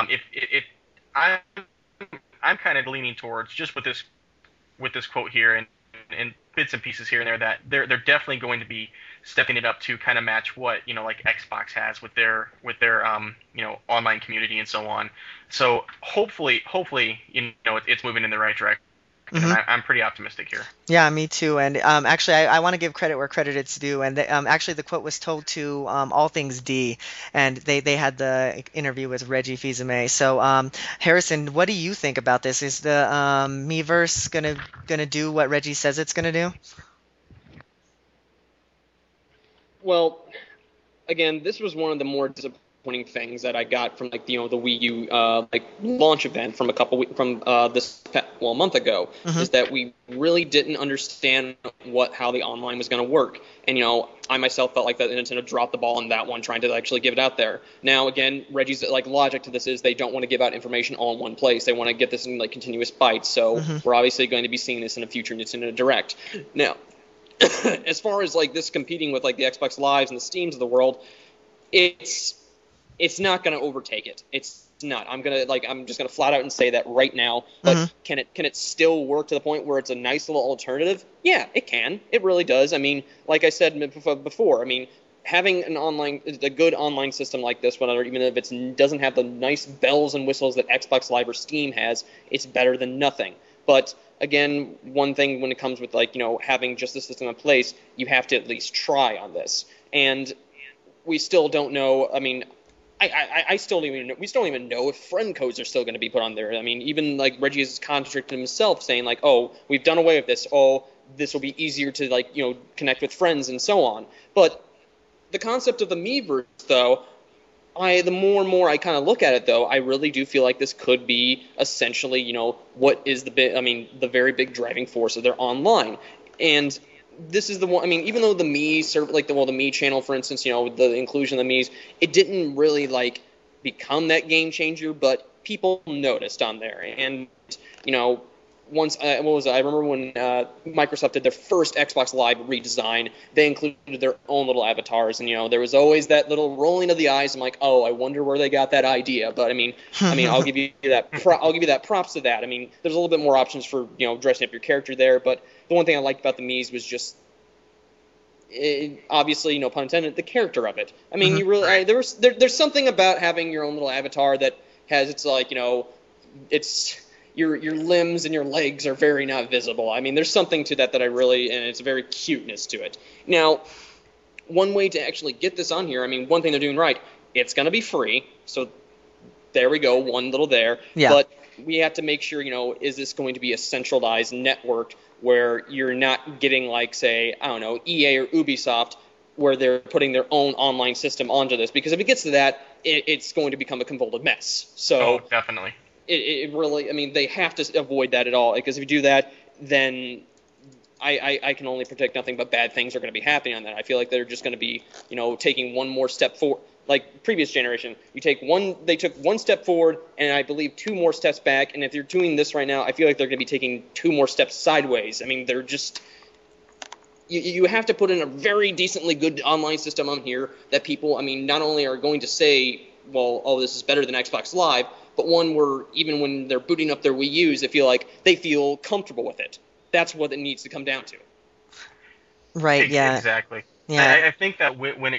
I'm kind of leaning towards, just with this quote here and bits and pieces here and there, that they're definitely going to be stepping it up to kind of match what like Xbox has with their online community and so on. So hopefully it's moving in the right direction. Mm-hmm. And I'm pretty optimistic here. Yeah, me too. And actually, I want to give credit where credit is due. And actually, the quote was told to All Things D, and they had the interview with Reggie Fils-Aimé. So, Harrison, what do you think about this? Is the Miiverse gonna do what Reggie says it's gonna do? Well, again, this was one of the more disappointing things that I got from the Wii U launch event from a month ago, mm-hmm. is that we really didn't understand how the online was going to work. And I myself felt like that Nintendo dropped the ball on that one, trying to actually give it out there. Now again, Reggie's logic to this is they don't want to give out information all in one place. They want to get this in continuous bites. So mm-hmm. we're obviously going to be seeing this in a future Nintendo Direct. Now, as far as this competing with the Xbox Lives and the Steams of the world, it's not going to overtake it. It's not. I'm just gonna flat out and say that right now. But can it still work to the point where it's a nice little alternative? Yeah, it can. It really does. I mean, like I said before, I mean, having a good online system like this one, even if it doesn't have the nice bells and whistles that Xbox Live or Steam has, it's better than nothing. But again, one thing when it comes with having just the system in place, you have to at least try on this. And we still don't know. I mean, we still don't even know if friend codes are still going to be put on there. I mean, even like Reggie has contradicted himself, saying like, "Oh, we've done away with this. Oh, this will be easier to connect with friends and so on." But the concept of the Miiverse, though, the more and more I kind of look at it, though, I really do feel like this could be essentially, what is the very big driving force of their online. And this is the one. I mean, even though the Mii serve the Mii channel, for instance, the inclusion of the Miis, it didn't really become that game changer, but people noticed on there. And once I remember when Microsoft did their first Xbox Live redesign, they included their own little avatars, and there was always that little rolling of the eyes. I'm like, oh, I wonder where they got that idea. But I mean, I'll give you that. I'll give you that props to that. I mean, there's a little bit more options for dressing up your character there. But the one thing I liked about the Miis was just, obviously, no pun intended, the character of it. I mean, you really there's something about having your own little avatar that has it's your limbs and your legs are very not visible. I mean, there's something to that I really, and it's a very cuteness to it. Now, one way to actually get this on here, I mean, one thing they're doing right, it's going to be free. So there we go, one little there. Yeah. But we have to make sure, is this going to be a centralized network where you're not getting say, I don't know, EA or Ubisoft, where they're putting their own online system onto this. Because if it gets to that, it's going to become a convoluted mess. So definitely. It really, I mean, they have to avoid that at all, because if you do that, then I can only predict nothing but bad things are going to be happening on that. I feel like they're just going to be, taking one more step forward. Like previous generation, they took one step forward, and I believe 2 more steps back. And if they're doing this right now, I feel like they're going to be taking 2 more steps sideways. I mean, they're just, you have to put in a very decently good online system on here that people, I mean, not only are going to say, well, oh, this is better than Xbox Live, but one where even when they're booting up their Wii U's, they feel comfortable with it. That's what it needs to come down to. Right. Yeah. Exactly. Yeah. I think that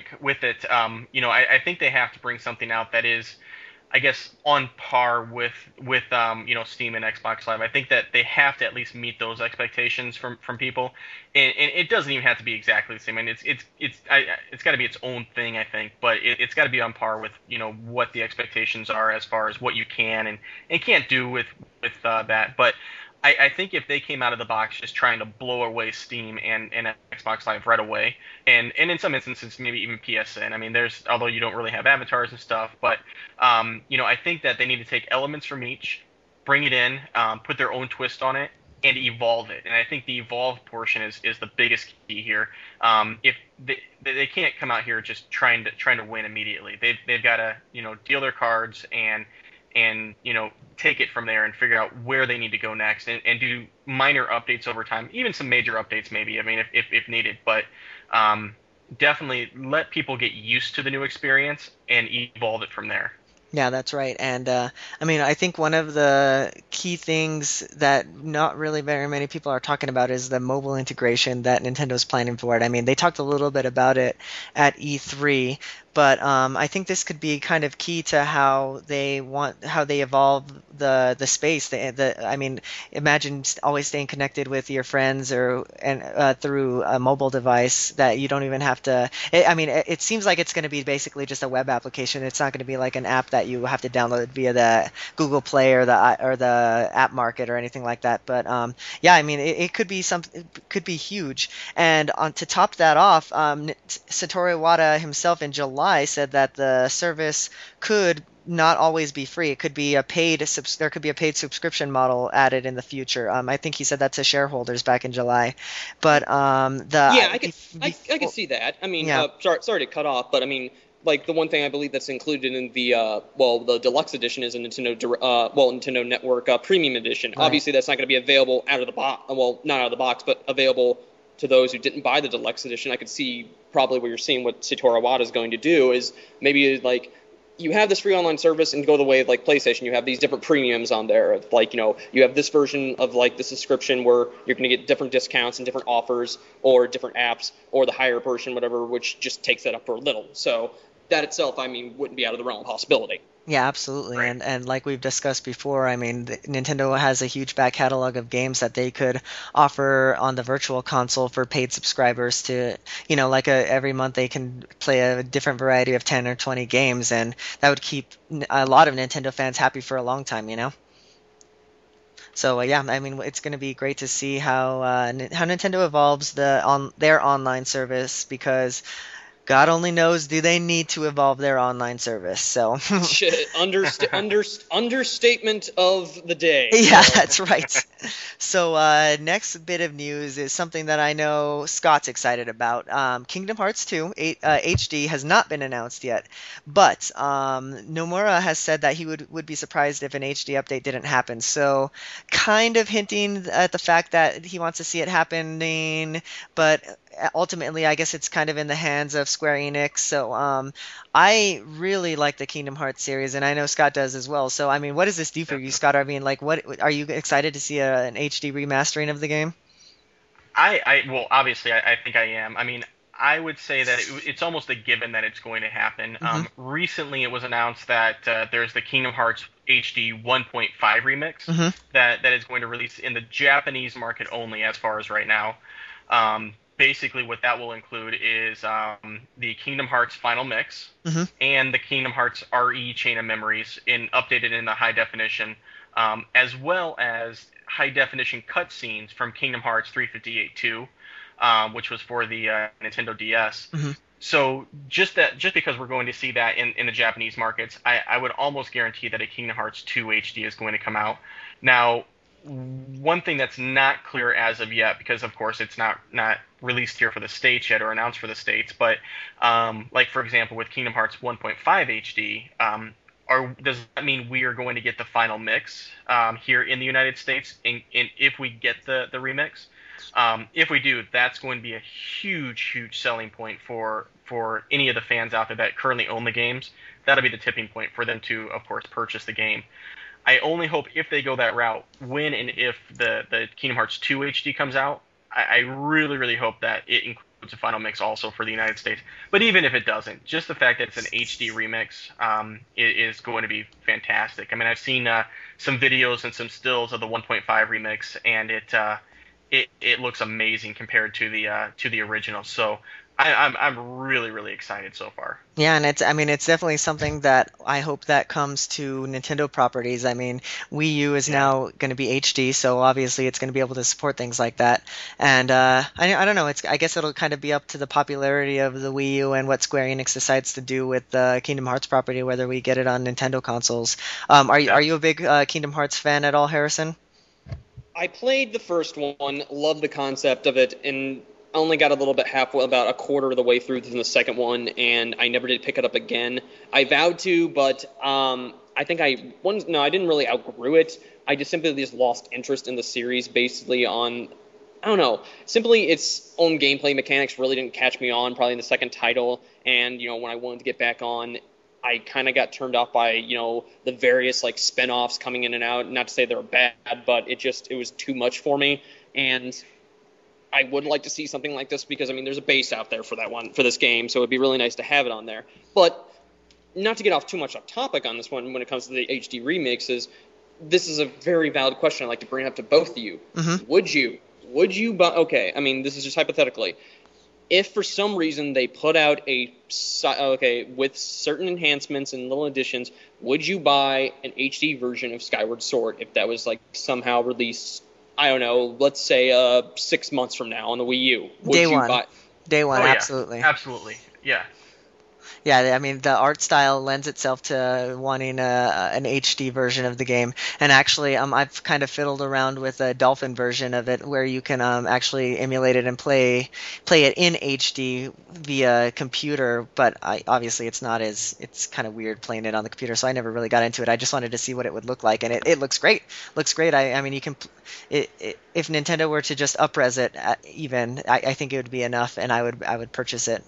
I think they have to bring something out that is, I guess, on par with Steam and Xbox Live. I think that they have to at least meet those expectations from people, and it doesn't even have to be exactly the same. I mean, it's got to be its own thing, I think, but it's got to be on par with what the expectations are as far as what you can and can't do with that. But I think if they came out of the box just trying to blow away Steam and Xbox Live right away, and in some instances maybe even PSN. I mean, although you don't really have avatars and stuff, but I think that they need to take elements from each, bring it in, put their own twist on it, and evolve it. And I think the evolve portion is the biggest key here. If they can't come out here just trying to win immediately. They've got to deal their cards and take it from there and figure out where they need to go next and do minor updates over time, even some major updates maybe, I mean, if needed. But definitely let people get used to the new experience and evolve it from there. Yeah, that's right. And I mean, I think one of the key things that not really very many people are talking about is the mobile integration that Nintendo's planning for it. I mean, they talked a little bit about it at E3, but I think this could be kind of key to how they evolve the space. I mean, imagine always staying connected with your friends through a mobile device that you don't even have to. It seems like it's going to be basically just a web application. It's not going to be like an app that you have to download via the Google Play or the App Market or anything like that. But yeah, I mean, it could be could be huge. And to top that off, Satoru Iwata himself in July said that the service could not always be free. It could be there could be a paid subscription model added in the future. I think he said that to shareholders back in July. But I could see that. I mean, yeah. Sorry to cut off, but I mean, like the one thing I believe that's included in the deluxe edition is a Nintendo Network Premium Edition. Right. Obviously, that's not going to be available out of the box. Well, not out of the box, but available to those who didn't buy the deluxe edition. I could see probably what you're seeing what Satoru Iwata is going to do is maybe like you have this free online service and go the way of like PlayStation. You have these different premiums on there. Like, you have this version of like the subscription where you're going to get different discounts and different offers or different apps, or the higher version, whatever, which just takes that up for a little. So that itself, I mean, wouldn't be out of the realm of possibility. Yeah, absolutely. Right. And like we've discussed before, I mean, Nintendo has a huge back catalog of games that they could offer on the virtual console for paid subscribers to, like every month they can play a different variety of 10 or 20 games, and that would keep a lot of Nintendo fans happy for a long time, So yeah, I mean, it's going to be great to see how Nintendo evolves their online service, because God only knows, do they need to evolve their online service? So Understatement of the day. Yeah, that's right. So next bit of news is something that I know Scott's excited about. Kingdom Hearts 2 HD has not been announced yet, but Nomura has said that he would be surprised if an HD update didn't happen. So kind of hinting at the fact that he wants to see it happening, but ultimately, I guess it's kind of in the hands of Square Enix. So I really like the Kingdom Hearts series, and I know Scott does as well. So I mean, what does this do for you, Scott? I mean, like, what are you excited to see an HD remastering of the game? Well, obviously, I think I am. I mean, I would say that it's almost a given that it's going to happen. Recently, it was announced that there's the Kingdom Hearts HD 1.5 remix that is going to release in the Japanese market only, as far as right now. Basically, what that will include is the Kingdom Hearts Final Mix and the Kingdom Hearts RE Chain of Memories updated in the high definition, as well as high definition cutscenes from Kingdom Hearts 358-2, which was for the Nintendo DS. So just because we're going to see that in the Japanese markets, I would almost guarantee that a Kingdom Hearts 2 HD is going to come out. Now, one thing that's not clear as of yet, because of course it's not released here for the States yet or announced for the States, but like for example with Kingdom Hearts 1.5 HD, does that mean we are going to get the final mix here in the United States? And if we get the remix, if we do, that's going to be a huge selling point for any of the fans out there that currently own the games. That'll be the tipping point for them to, of course, purchase the game. I only hope if they go that route, when and if the Kingdom Hearts 2 HD comes out, I really hope that it includes a final mix also for the United States. But even if it doesn't, just the fact that it's an HD remix is going to be fantastic. I mean, I've seen some videos and some stills of the 1.5 remix, and it looks amazing compared to the original. So I'm really excited so far. Yeah, and it's definitely something that I hope that comes to Nintendo properties. I mean, Wii U is now going to be HD, so obviously it's going to be able to support things like that. And I don't know, I guess it'll kind of be up to the popularity of the Wii U and what Square Enix decides to do with the Kingdom Hearts property, whether we get it on Nintendo consoles. Are you a big Kingdom Hearts fan at all, Harrison? I played the first one, loved the concept of it, and only got a little bit about a quarter of the way through the second one, and I never did pick it up again. I vowed to, but I think I didn't really outgrew it. I just simply lost interest in the series, basically on, I don't know, simply its own gameplay mechanics really didn't catch me on, probably in the second title, and, when I wanted to get back on, I kind of got turned off by, the various, like, spin-offs coming in and out. Not to say they were bad, but it was too much for me, and I would like to see something like this because, I mean, there's a base out there for this game, so it'd be really nice to have it on there. But not to get off too much off topic on this one when it comes to the HD remixes, this is a very valid question I'd like to bring up to both of you. Would you buy, okay, I mean, this is just hypothetically, if for some reason they put out with certain enhancements and little additions, would you buy an HD version of Skyward Sword if that was, like, somehow released, I don't know, let's say 6 months from now on the Wii U? Day one, Oh, absolutely. Yeah, absolutely, yeah. Yeah, I mean, the art style lends itself to wanting an HD version of the game. And actually, I've kind of fiddled around with a Dolphin version of it where you can actually emulate it and play it in HD via computer. But obviously, it's kind of weird playing it on the computer, so I never really got into it. I just wanted to see what it would look like, and it looks great. Looks great. I mean, you can if Nintendo were to just up-res it even, I think it would be enough, and I would purchase it.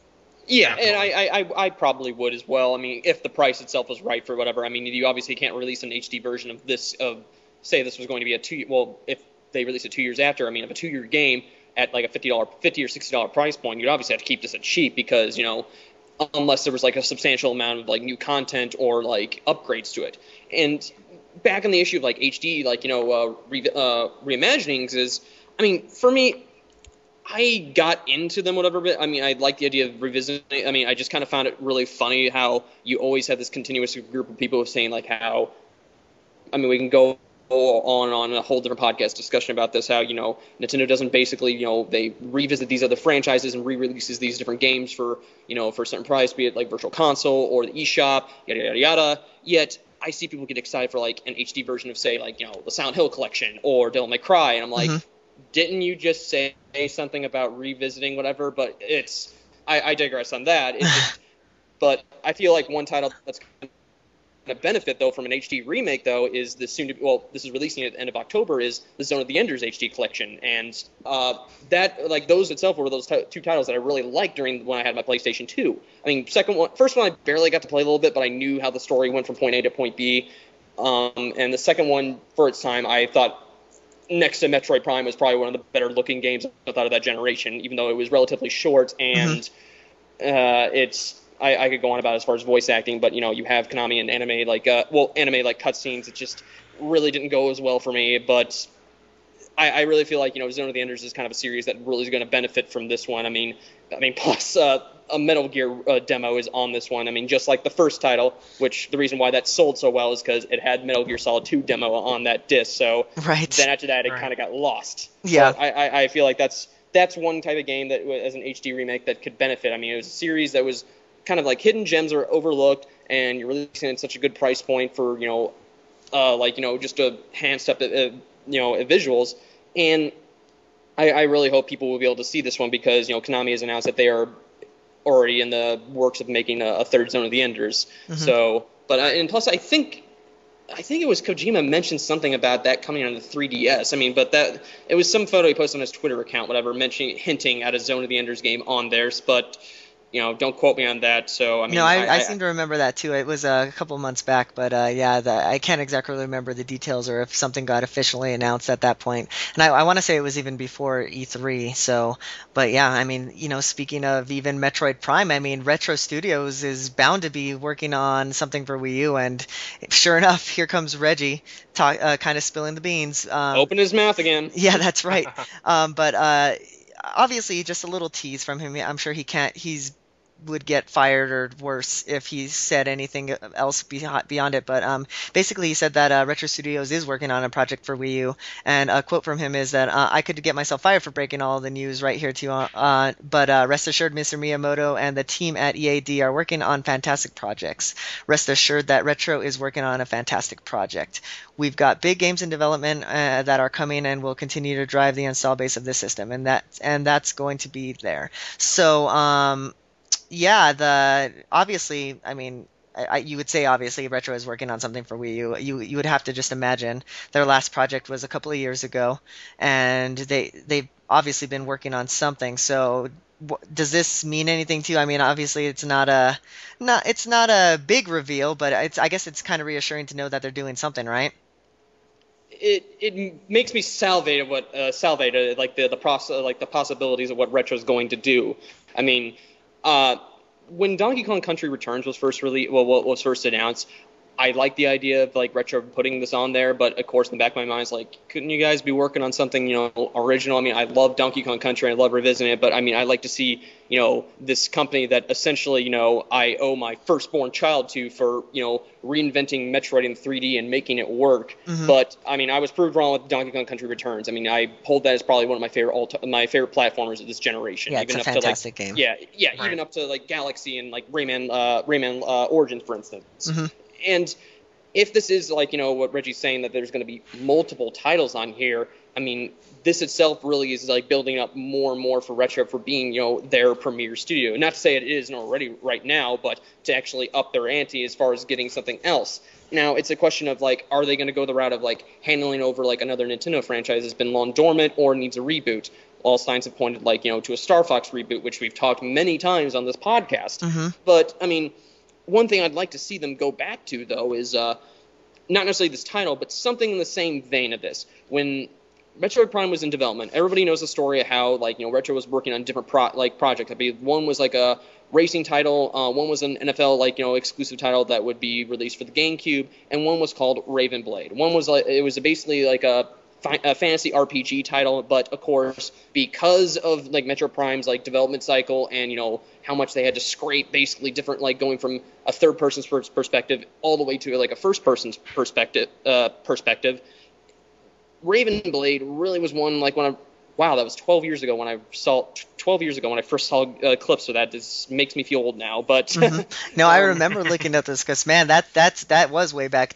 Yeah, and I probably would as well. I mean, if the price itself was right for whatever. I mean, you obviously can't release an HD version of this. Say this was going to be if they release it 2 years after. I mean, of a 2-year game at like a $50 or $60 price point, you'd obviously have to keep this at cheap because unless there was like a substantial amount of like new content or like upgrades to it. And back on the issue of like HD, like reimaginings is, I mean, for me, I got into them whatever bit. I mean, I like the idea of revisiting. I mean, I just kind of found it really funny how you always have this continuous group of people saying like how, I mean, we can go on a whole different podcast discussion about this, how, Nintendo doesn't basically, they revisit these other franchises and re-releases these different games for a certain price, be it like Virtual Console or the eShop, yada, yada, yada. Yet I see people get excited for like an HD version of, say, like, the Silent Hill collection or Devil May Cry. And I'm like, didn't you just say something about revisiting whatever? But I digress on that. But I feel like one title that's going to benefit, though, from an HD remake, though, is this is releasing at the end of October, is the Zone of the Enders HD collection. And those itself were those two titles that I really liked when I had my PlayStation 2. I mean, first one I barely got to play a little bit, but I knew how the story went from point A to point B. And the second one, for its time, I thought next to Metroid Prime was probably one of the better looking games I thought of that generation, even though it was relatively short and I could go on about as far as voice acting, but you have Konami and anime like cutscenes. It just really didn't go as well for me. But I really feel like Zone of the Enders is kind of a series that really is going to benefit from this one. I mean, plus a Metal Gear demo is on this one. I mean, just like the first title, which the reason why that sold so well is because it had Metal Gear Solid 2 demo on that disc. So then after that, it kind of got lost. Yeah, but I feel like that's one type of game that, as an HD remake, that could benefit. I mean, it was a series that was kind of like hidden gems or overlooked, and you're releasing at such a good price point for just a hand step visuals. And I really hope people will be able to see this one because Konami has announced that they are already in the works of making a third Zone of the Enders. So, but and plus I think it was Kojima mentioned something about that coming on the 3DS. I mean, but that it was some photo he posted on his Twitter account, whatever, hinting at a Zone of the Enders game on theirs, but don't quote me on that. So I mean, I seem to remember that too. It was a couple of months back, but I can't exactly remember the details or if something got officially announced at that point. And I want to say it was even before E3. So, but yeah, I mean, speaking of even Metroid Prime, I mean, Retro Studios is bound to be working on something for Wii U, and sure enough, here comes Reggie, kind of spilling the beans. Open his mouth again. Yeah, that's right. But obviously, just a little tease from him. I'm sure he's would get fired or worse if he said anything else beyond it. But basically, he said that Retro Studios is working on a project for Wii U, and a quote from him is that I could get myself fired for breaking all the news right here too. But rest assured, Mr. Miyamoto and the team at EAD are working on fantastic projects. Rest assured that Retro is working on a fantastic project. We've got big games in development that are coming and will continue to drive the install base of this system, and that's going to be there. So obviously, I mean, you would say obviously Retro is working on something for Wii U. You would have to just imagine their last project was a couple of years ago, and they've obviously been working on something. So does this mean anything to you? I mean, obviously it's not a big reveal, but I guess it's kind of reassuring to know that they're doing something, right? It makes me salivate at what the possibilities of what Retro's going to do. I mean, when Donkey Kong Country Returns was first was first announced, I like the idea of like Retro putting this on there, but of course in the back of my mind is like, couldn't you guys be working on something original? I mean, I love Donkey Kong Country, I love revisiting it, but I mean, I like to see this company that essentially I owe my firstborn child to for reinventing Metroid in 3D and making it work. But I mean, I was proved wrong with Donkey Kong Country Returns. I mean, I hold that as probably one of my favorite platformers of this generation. Yeah, it's a fantastic game. Yeah, right. Even up to like Galaxy and like Rayman Origins, for instance. And if this is like, what Reggie's saying, that there's going to be multiple titles on here, I mean, this itself really is like building up more and more for Retro for being, their premier studio. Not to say it isn't already right now, but to actually up their ante as far as getting something else. Now, it's a question of like, are they going to go the route of like handling over like another Nintendo franchise that's been long dormant or needs a reboot? all signs have pointed to a Star Fox reboot, which we've talked many times on this podcast. Mm-hmm. But I mean, one thing I'd like to see them go back to though is not necessarily this title, but something in the same vein of this. When Metroid Prime was in development, everybody knows the story of how Retro was working on different projects. I mean, one was like a racing title, one was an NFL exclusive title that would be released for the GameCube, and one was called Raven Blade. One was basically like a fantasy RPG title, but of course because of Metroid Prime's development cycle and how much they had to scrape basically different going from a third person's perspective all the way to a first person's perspective. Raven Blade really was one that was 12 years ago when I first saw clips of that. This makes me feel old now, but Mm-hmm. No, I remember looking at this because man, that was way back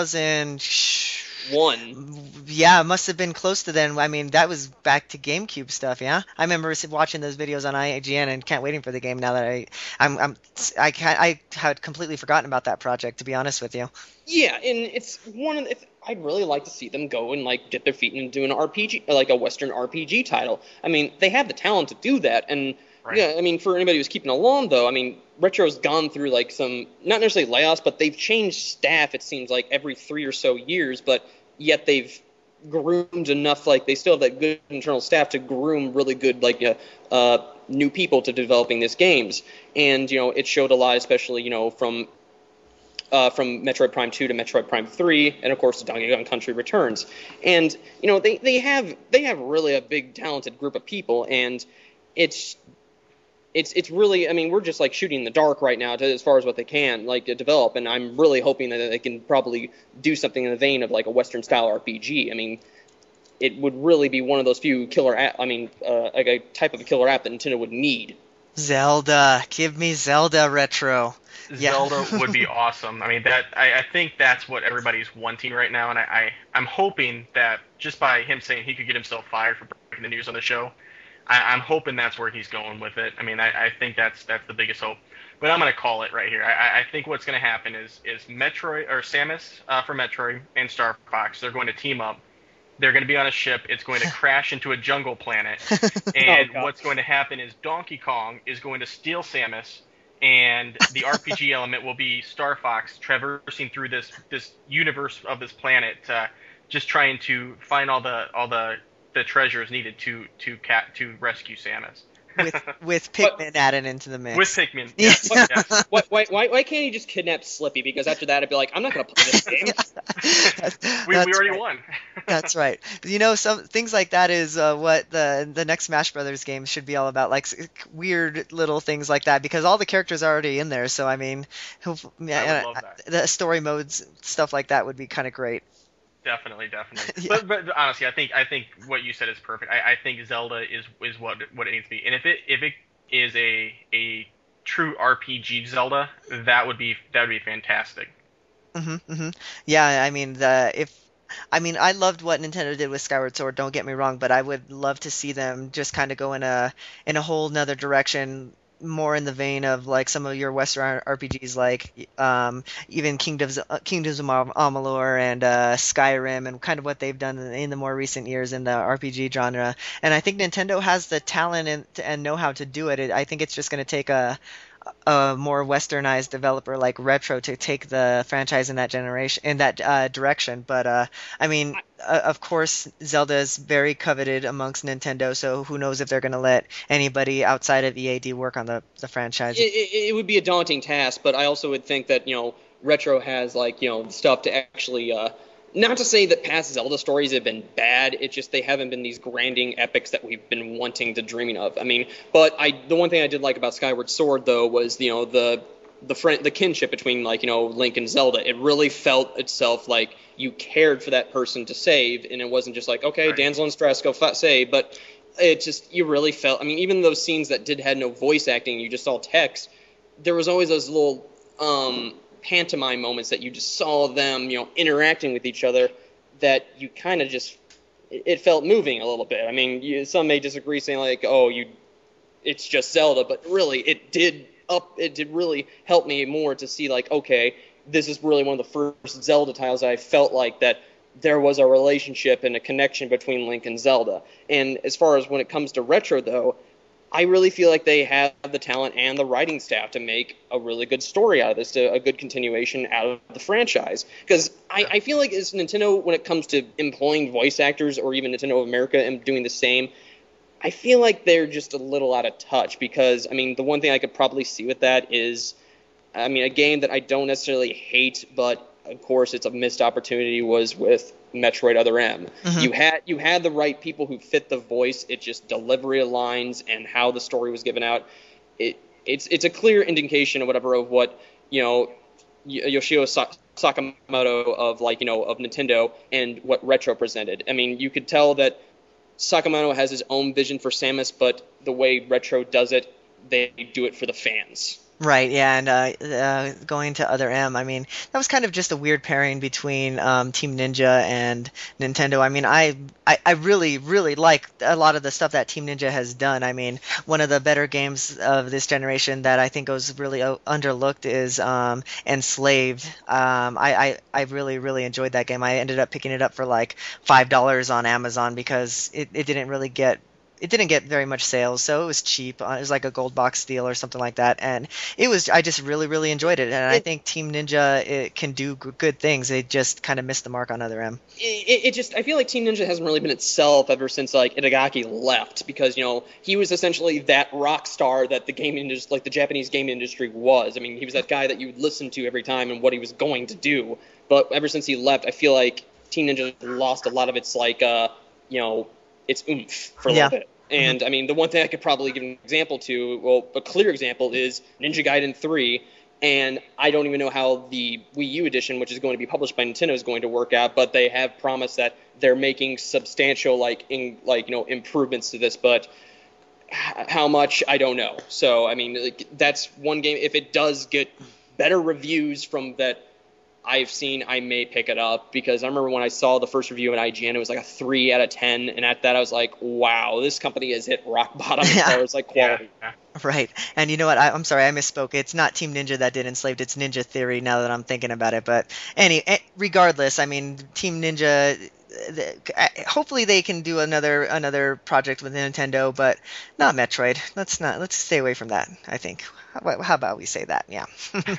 2001. Yeah, it must have been close to then. I mean, that was back to GameCube stuff. Yeah, I remember watching those videos on IGN and can't waiting for the game. Now that I had completely forgotten about that project, to be honest with you. Yeah, and it's one of I'd really like to see them go and dip their feet into an RPG, like a Western RPG title. I mean, they have the talent to do that, and right. Yeah, I mean, for anybody who's keeping along though, I mean, Retro's gone through some not necessarily layoffs, but they've changed staff. It seems like every 3 or so years, but yet they've groomed enough. They still have that good internal staff to groom really good new people to developing these games, and it showed a lot, especially from Metroid Prime 2 to Metroid Prime 3, and of course Donkey Kong Country Returns. And they have really a big talented group of people, and it's really, I mean, we're just shooting in the dark right now as far as what they can develop, and I'm really hoping that they can probably do something in the vein of a Western style RPG. I mean, it would really be one of those few killer a type of a killer app that Nintendo would need. Zelda, give me Zelda Retro. Zelda would be awesome. I mean, I think that's what everybody's wanting right now, and I'm hoping that just by him saying he could get himself fired for breaking the news on the show, I'm hoping that's where he's going with it. I mean, I think that's the biggest hope. But I'm going to call it right here. I think what's going to happen is Metroid, or Samus for Metroid, and Star Fox, they're going to team up. They're going to be on a ship. It's going to crash into a jungle planet. And what's going to happen is Donkey Kong is going to steal Samus, and the RPG element will be Star Fox traversing through this universe of this planet, just trying to find all the treasures needed to rescue Samus. with Pikmin added into the mix. With Pikmin, yes. Yes. Why can't you just kidnap Slippy? Because after that, I'd be like, I'm not going to play this game. we already won. That's right. Some things like that is what the next Smash Brothers game should be all about, weird little things like that, because all the characters are already in there. So I mean, I would love that. The story modes, stuff like that would be kind of great. Definitely. Yeah. But honestly, I think what you said is perfect. I think Zelda is what it needs to be, and if it is a true RPG Zelda, that would be fantastic. Mm-hmm. Yeah, I mean I loved what Nintendo did with Skyward Sword. Don't get me wrong, but I would love to see them just kind of go in a whole nother direction, more in the vein of some of your Western RPGs, even Kingdoms of Amalur and Skyrim, and kind of what they've done in the more recent years in the RPG genre. And I think Nintendo has the talent and know-how to do it. I think it's just going to take a more westernized developer like Retro to take the franchise in that direction. But I mean, of course, Zelda is very coveted amongst Nintendo, so who knows if they're going to let anybody outside of EAD work on the franchise. It would be a daunting task, but I also would think that Retro has stuff to actually not to say that past Zelda stories have been bad, it's just they haven't been these grinding epics that we've been wanting to dreaming of. I mean, but the one thing I did like about Skyward Sword though was the kinship between Link and Zelda. It really felt itself like you cared for that person to save, and it wasn't just okay, right. Damsel in distress, go save, but it just, you really felt, I mean, even those scenes that had no voice acting, you just saw text, there was always those little pantomime moments that you just saw them, interacting with each other, that you kind of just, it felt moving a little bit. I mean, some may disagree, saying it's just Zelda, but really, it did really help me more to see okay, this is really one of the first Zelda titles I felt that there was a relationship and a connection between Link and Zelda. And as far as when it comes to retro, though, I really feel like they have the talent and the writing staff to make a really good story out of this, a good continuation out of the franchise. Because I feel like as Nintendo, when it comes to employing voice actors, or even Nintendo of America and doing the same, I feel like they're just a little out of touch. Because, I mean, the one thing I could probably see with that is, I mean, a game that I don't necessarily hate, but of course it's a missed opportunity, was with Metroid Other M. Mhm. You had the right people who fit the voice. It just delivery of lines and how the story was given out. It's a clear indication or whatever of what, you know, Yoshio Sakamoto of, like, you know, of Nintendo and what Retro presented. I mean, you could tell that Sakamoto has his own vision for Samus, but the way Retro does it, they do it for the fans. Right, yeah, and going to Other M, I mean, that was kind of just a weird pairing between Team Ninja and Nintendo. I mean, I really, really like a lot of the stuff that Team Ninja has done. I mean, one of the better games of this generation that I think goes really underlooked is Enslaved. I really, really enjoyed that game. I ended up picking it up for like $5 on Amazon because it didn't get very much sales, so it was cheap. It was like a gold box deal or something like that, and I just really, really enjoyed it. And I think Team Ninja, it can do good things. They just kind of missed the mark on Other M. I feel like Team Ninja hasn't really been itself ever since, like, Itagaki left, because, you know, he was essentially that rock star that the game industry, like the Japanese game industry, was. I mean, he was that guy that you would listen to every time and what he was going to do. But ever since he left, I feel like Team Ninja lost a lot of its, like, you know, its oomph for a little bit. And, I mean, the one thing I could probably give an example to, well, a clear example, is Ninja Gaiden 3, and I don't even know how the Wii U edition, which is going to be published by Nintendo, is going to work out, but they have promised that they're making substantial, improvements to this, but how much, I don't know. So, I mean, like, that's one game. If it does get better reviews from that I've seen, I may pick it up, because I remember when I saw the first review in IGN, it was like a 3 out of 10, and at that I was like, wow, this company has hit rock bottom as far as, like, quality. Yeah. Right. And you know what? I'm sorry, I misspoke. It's not Team Ninja that did Enslaved. It's Ninja Theory, now that I'm thinking about it. But regardless, I mean, Team Ninja, hopefully they can do another project with Nintendo, but not Metroid. Let's stay away from that, I think. How about we say that? Yeah.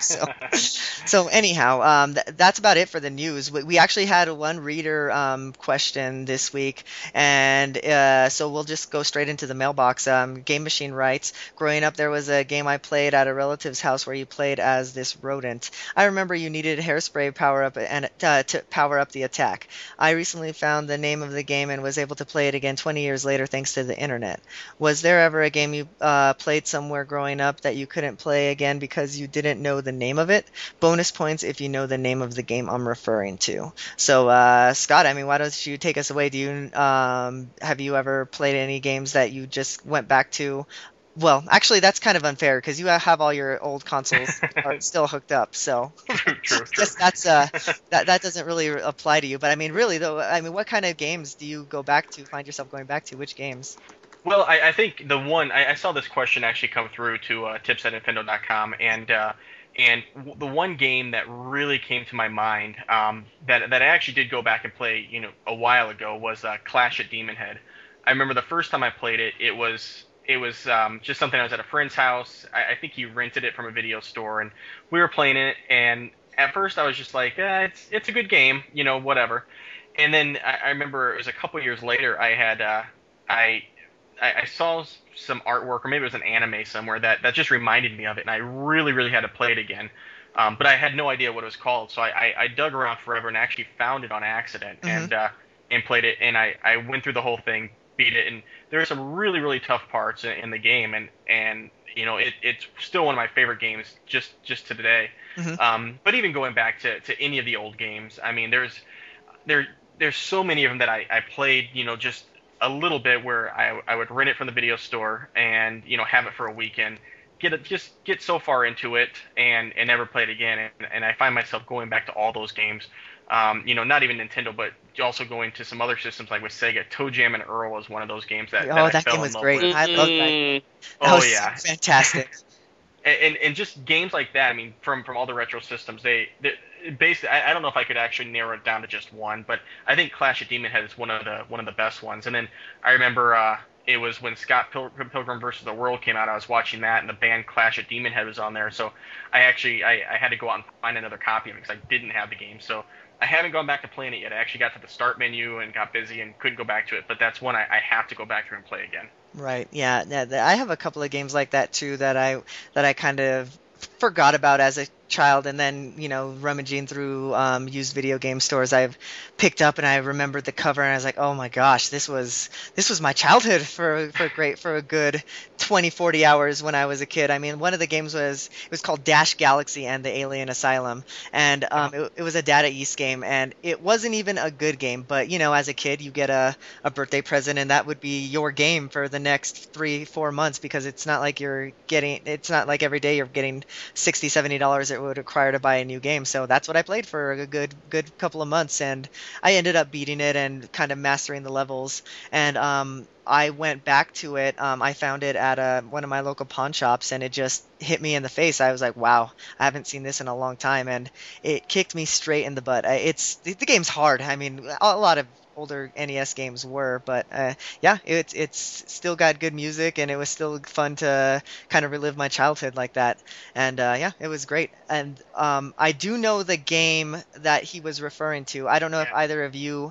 So anyhow, that's about it for the news. We actually had one reader question this week, and so we'll just go straight into the mailbox. Game Machine writes, growing up, there was a game I played at a relative's house where you played as this rodent. I remember you needed hairspray power up to power up the attack. I recently found the name of the game and was able to play it again 20 years later thanks to the internet. Was there ever a game you played somewhere growing up that you couldn't play again because you didn't know the name of it? Bonus points if you know the name of the game I'm referring to. So, Scott, I mean, why don't you take us away? Have you ever played any games that you just went back to? Well, actually, that's kind of unfair because you have all your old consoles are still hooked up. So, True. that's that doesn't really apply to you. But I mean, really though, I mean, what kind of games do you find yourself going back to? Which games? Well, I think the one I saw this question actually come through to tips@nintendo.com, and the one game that really came to my mind that I actually did go back and play, you know, a while ago was Clash at Demon Head. I remember the first time I played it, it was just something. I was at a friend's house. I think he rented it from a video store, and we were playing it. And at first, I was just like, it's a good game, you know, whatever. And then I remember it was a couple years later. I had I saw some artwork, or maybe it was an anime somewhere that just reminded me of it, and I really, really had to play it again. But I had no idea what it was called, so I dug around forever and actually found it on accident, and played it. And I went through the whole thing, beat it, and there are some really, really tough parts in the game, and you know, it's still one of my favorite games just to today. But even going back to any of the old games, I mean, there's so many of them that I played, you know, just a little bit, where I would rent it from the video store and, you know, have it for a weekend, get so far into it and never play it again. And I find myself going back to all those games. You know, not even Nintendo, but also going to some other systems like with Sega. Toe Jam and Earl was one of those games that I fell game was in love great. with. I love that. That Oh was yeah, fantastic. and just games like that. I mean, from all the retro systems, basically, I don't know if I could actually narrow it down to just one, but I think Clash of Demon Head is one of the best ones. And then I remember it was when Scott Pilgrim vs. the World came out. I was watching that, and the band Clash of Demon Head was on there. So I had to go out and find another copy of it because I didn't have the game. So I haven't gone back to playing it yet. I actually got to the start menu and got busy and couldn't go back to it. But that's one I have to go back to and play again. Right. Yeah. I have a couple of games like that too that I kind of forgot about as a child, and then rummaging through used video game stores, I've picked up, and I remembered the cover, and I was like, oh my gosh, this was my childhood for a good 20-40 hours when I was a kid. I mean, one of the games was called Dash Galaxy and the Alien Asylum, and it was a Data East game, and it wasn't even a good game, but as a kid you get a birthday present, and that would be your game for the next 3-4 months, because it's not like every day you're getting $60-$70 it would require to buy a new game. So that's what I played for a good couple of months, and I ended up beating it and kind of mastering the levels. And I went back to it. I found it at one of my local pawn shops, and it just hit me in the face. I was like, wow, I haven't seen this in a long time, and it kicked me straight in the butt. The game's hard. I mean, a lot of older NES games were, but yeah, it's still got good music, and it was still fun to kind of relive my childhood like that. And yeah, it was great. And I do know the game that he was referring to. I don't know if either of you.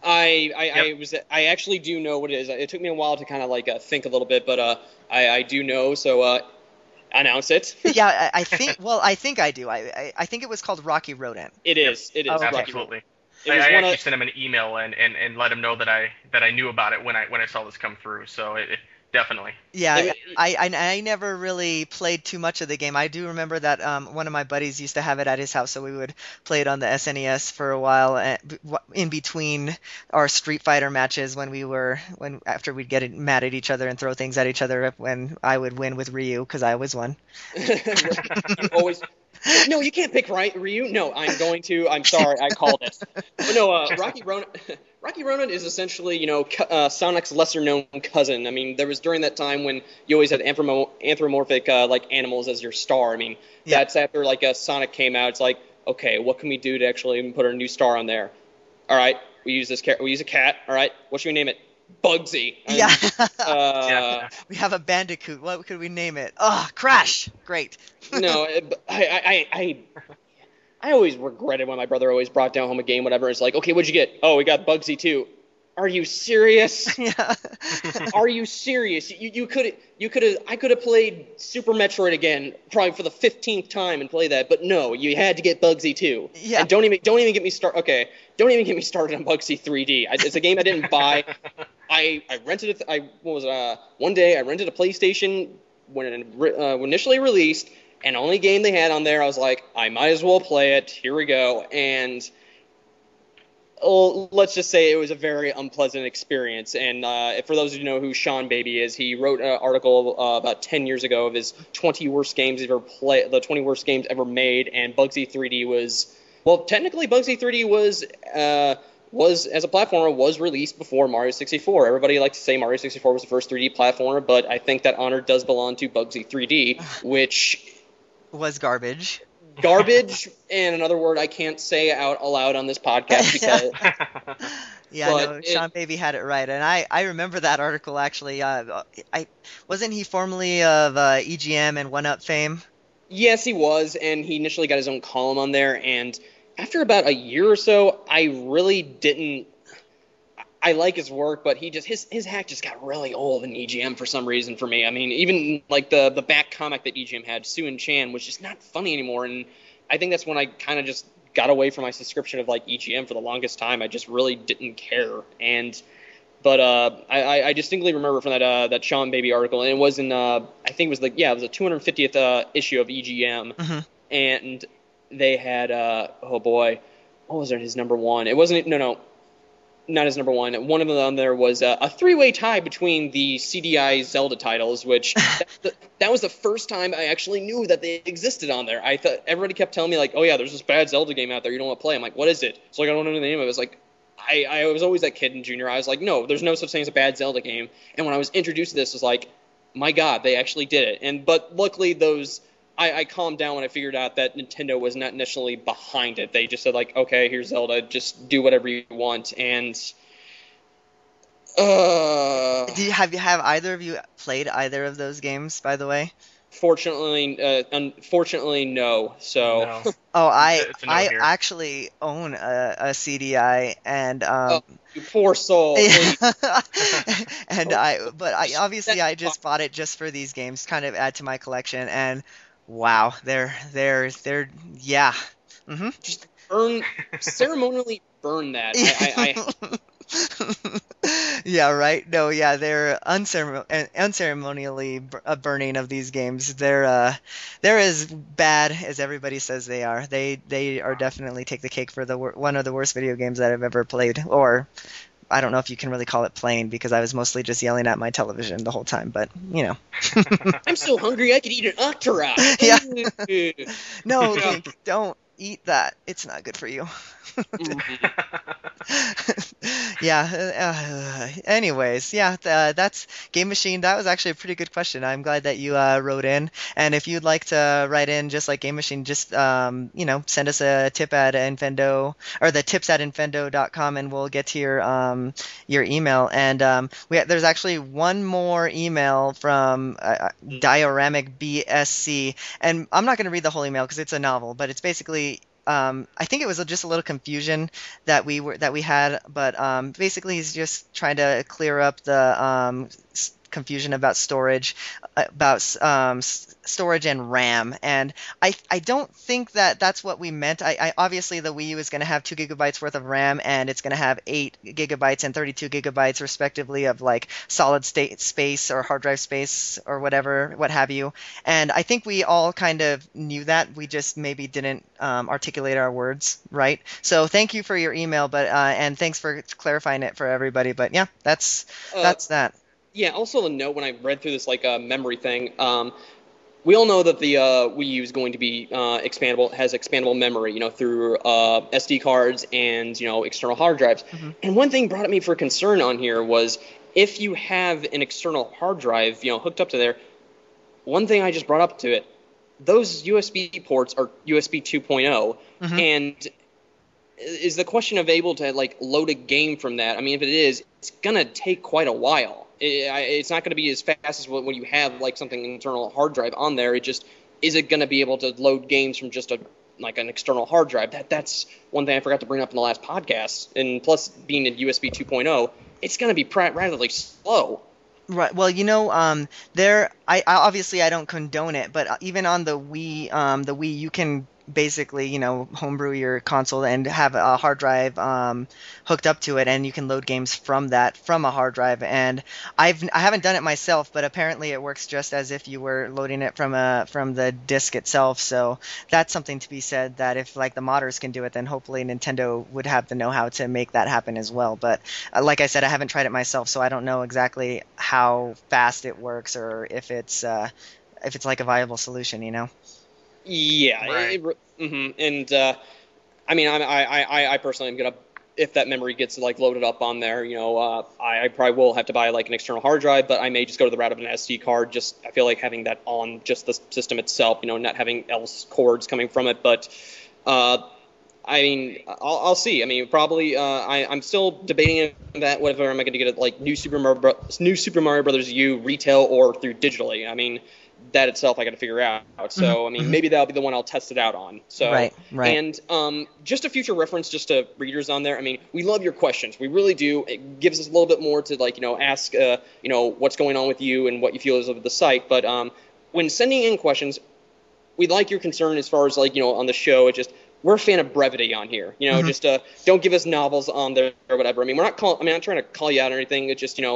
I actually do know what it is. It took me a while to kind of like think a little bit, but I do know. So announce it. Yeah, I think. Well, I think I do. I think it was called Rocky Rodent. It is. It is. Oh, okay. Absolutely. I actually sent him an email and let him know that I knew about it when I saw this come through. So it definitely. Yeah, I never really played too much of the game. I do remember that one of my buddies used to have it at his house, so we would play it on the SNES for a while in between our Street Fighter matches after we'd get mad at each other and throw things at each other when I would win with Ryu because I always won. You always. No, you can't pick Ryu. No, I'm going to. I'm sorry, I called it. But no, Rocky Ronan is essentially, Sonic's lesser-known cousin. I mean, there was during that time when you always had anthropomorphic like animals as your star. I mean, that's after like Sonic came out. It's like, okay, what can we do to actually put a new star on there? All right, we use this cat. We use a cat. All right, what should we name it? Bugsy. Yeah. We have a Bandicoot. What could we name it? Oh, Crash. Great. No, I always regretted when my brother always brought down home a game, whatever. It's like, okay, what'd you get? Oh, we got Bugsy too. Are you serious? Yeah. Are you serious? I could have played Super Metroid again, probably for the 15th time and play that, but no, you had to get Bugsy too. Yeah. And don't even get me started. Okay, don't even get me started on Bugsy 3D. It's a game I didn't buy. I rented it. One day I rented a PlayStation when it initially released, and only game they had on there, I was like, I might as well play it. Here we go. And let's just say it was a very unpleasant experience. And for those of you who know who Sean Baby is, he wrote an article about 10 years ago of his 20 worst games ever played, the 20 worst games ever made. And Bugsy 3D was, well, technically Bugsy 3D was as a platformer was released before Mario 64. Everybody likes to say Mario 64 was the first 3D platformer, but I think that honor does belong to Bugsy 3D, which was garbage. Garbage, and another word I can't say out aloud on this podcast because. Yeah, no, Sean Baby had it right, and I remember that article actually. Wasn't he formerly of EGM and 1UP fame? Yes, he was, and he initially got his own column on there, and after about a year or so, I really didn't. I like his work, but his hack just got really old in EGM for some reason for me. I mean, even like the back comic that EGM had, Sue and Chan, was just not funny anymore, and I think that's when I kind of just got away from my subscription of like EGM for the longest time. I just really didn't care, but I distinctly remember from that Sean Baby article, and it was in I think it was it was the 250th issue of EGM, mm-hmm. and they had oh boy, what was his number one? It wasn't not his number one. One of them on there was a three-way tie between the CDI Zelda titles, which that was the first time I actually knew that they existed on there. I thought everybody kept telling me like, oh yeah, there's this bad Zelda game out there you don't want to play. I'm like, what is it? It's like, I don't know the name of it. It's like, I was always that kid in junior. I was like, no, there's no such thing as a bad Zelda game. And when I was introduced to this, it was like, my God, they actually did it. But luckily those I calmed down when I figured out that Nintendo was not necessarily behind it. They just said, like, okay, here's Zelda, just do whatever you want. And Have either of you played either of those games, by the way? unfortunately, no. So, No. Oh, It's a no I here. actually own a CDI, and oh, you poor soul. and I just bought it just for these games, kind of add to my collection, and wow, they're yeah. Hmm. Just ceremonially burn that. I Yeah, right. No, yeah, they're unceremonially burning of these games. They're as bad as everybody says they are. They are definitely take the cake for one of the worst video games that I've ever played. Or I don't know if you can really call it playing because I was mostly just yelling at my television the whole time. But you know, I'm so hungry I could eat an Octorok. Yeah. Ooh. no, Yeah. Link, don't eat that. It's not good for you. Yeah. Anyways, yeah, that's Game Machine. That was actually a pretty good question. I'm glad that you wrote in. And if you'd like to write in just like Game Machine, just send us a tip at Infendo or the tips at infendo.com, and we'll get to your email. And there's actually one more email from Dioramic BSC, and I'm not going to read the whole email because it's a novel, but it's basically. I think it was just a little confusion that we had, but basically he's just trying to clear up the confusion about storage, storage and RAM, and I don't think that that's what we meant. I obviously the Wii U is going to have 2 gigabytes worth of RAM, and it's going to have 8 gigabytes and 32 gigabytes respectively of like solid state space or hard drive space or whatever, what have you. And I think we all kind of knew that. We just maybe didn't articulate our words right. So thank you for your email, but and thanks for clarifying it for everybody. But yeah, that's that. Yeah, also a note when I read through this memory thing, we all know that the Wii U is going to be expandable, has expandable memory, through SD cards and external hard drives. Mm-hmm. And one thing brought me for concern on here was if you have an external hard drive, hooked up to there. One thing I just brought up to it, those USB ports are USB 2.0, Mm-hmm. and is the question of able to load a game from that? I mean, if it is, it's gonna take quite a while. It's not going to be as fast as when you have something internal hard drive on there. It just is it going to be able to load games from just an external hard drive? That's one thing I forgot to bring up in the last podcast. And plus, being in USB 2.0, it's going to be rather slow. Right. Well, I obviously I don't condone it, but even on the Wii, you can basically, homebrew your console and have a hard drive hooked up to it, and you can load games from a hard drive. And I haven't done it myself, but apparently it works just as if you were loading it from the disc itself. So that's something to be said, that if the modders can do it, then hopefully Nintendo would have the know-how to make that happen as well. But like I said, I haven't tried it myself, so I don't know exactly how fast it works or if it's like a viable solution, Yeah, Right. And I mean, I personally am gonna, if that memory gets loaded up on there, I probably will have to buy an external hard drive, but I may just go to the route of an SD card. Just I feel like having that on just the system itself, not having else cords coming from it. But I mean, I'll see. I mean, probably I'm still debating that whether am I going to get a New Super Mario Brothers U retail or through digitally. I mean, that itself I got to figure out. So I mean, maybe that'll be the one I'll test it out on. So Right. And just a future reference, just to readers on there. I mean, we love your questions. We really do. It gives us a little bit more to ask what's going on with you and what you feel is of the site. But when sending in questions, we like your concern as far as on the show. It's just we're a fan of brevity on here. Just don't give us novels on there or whatever. I mean, I'm not trying to call you out or anything. It's just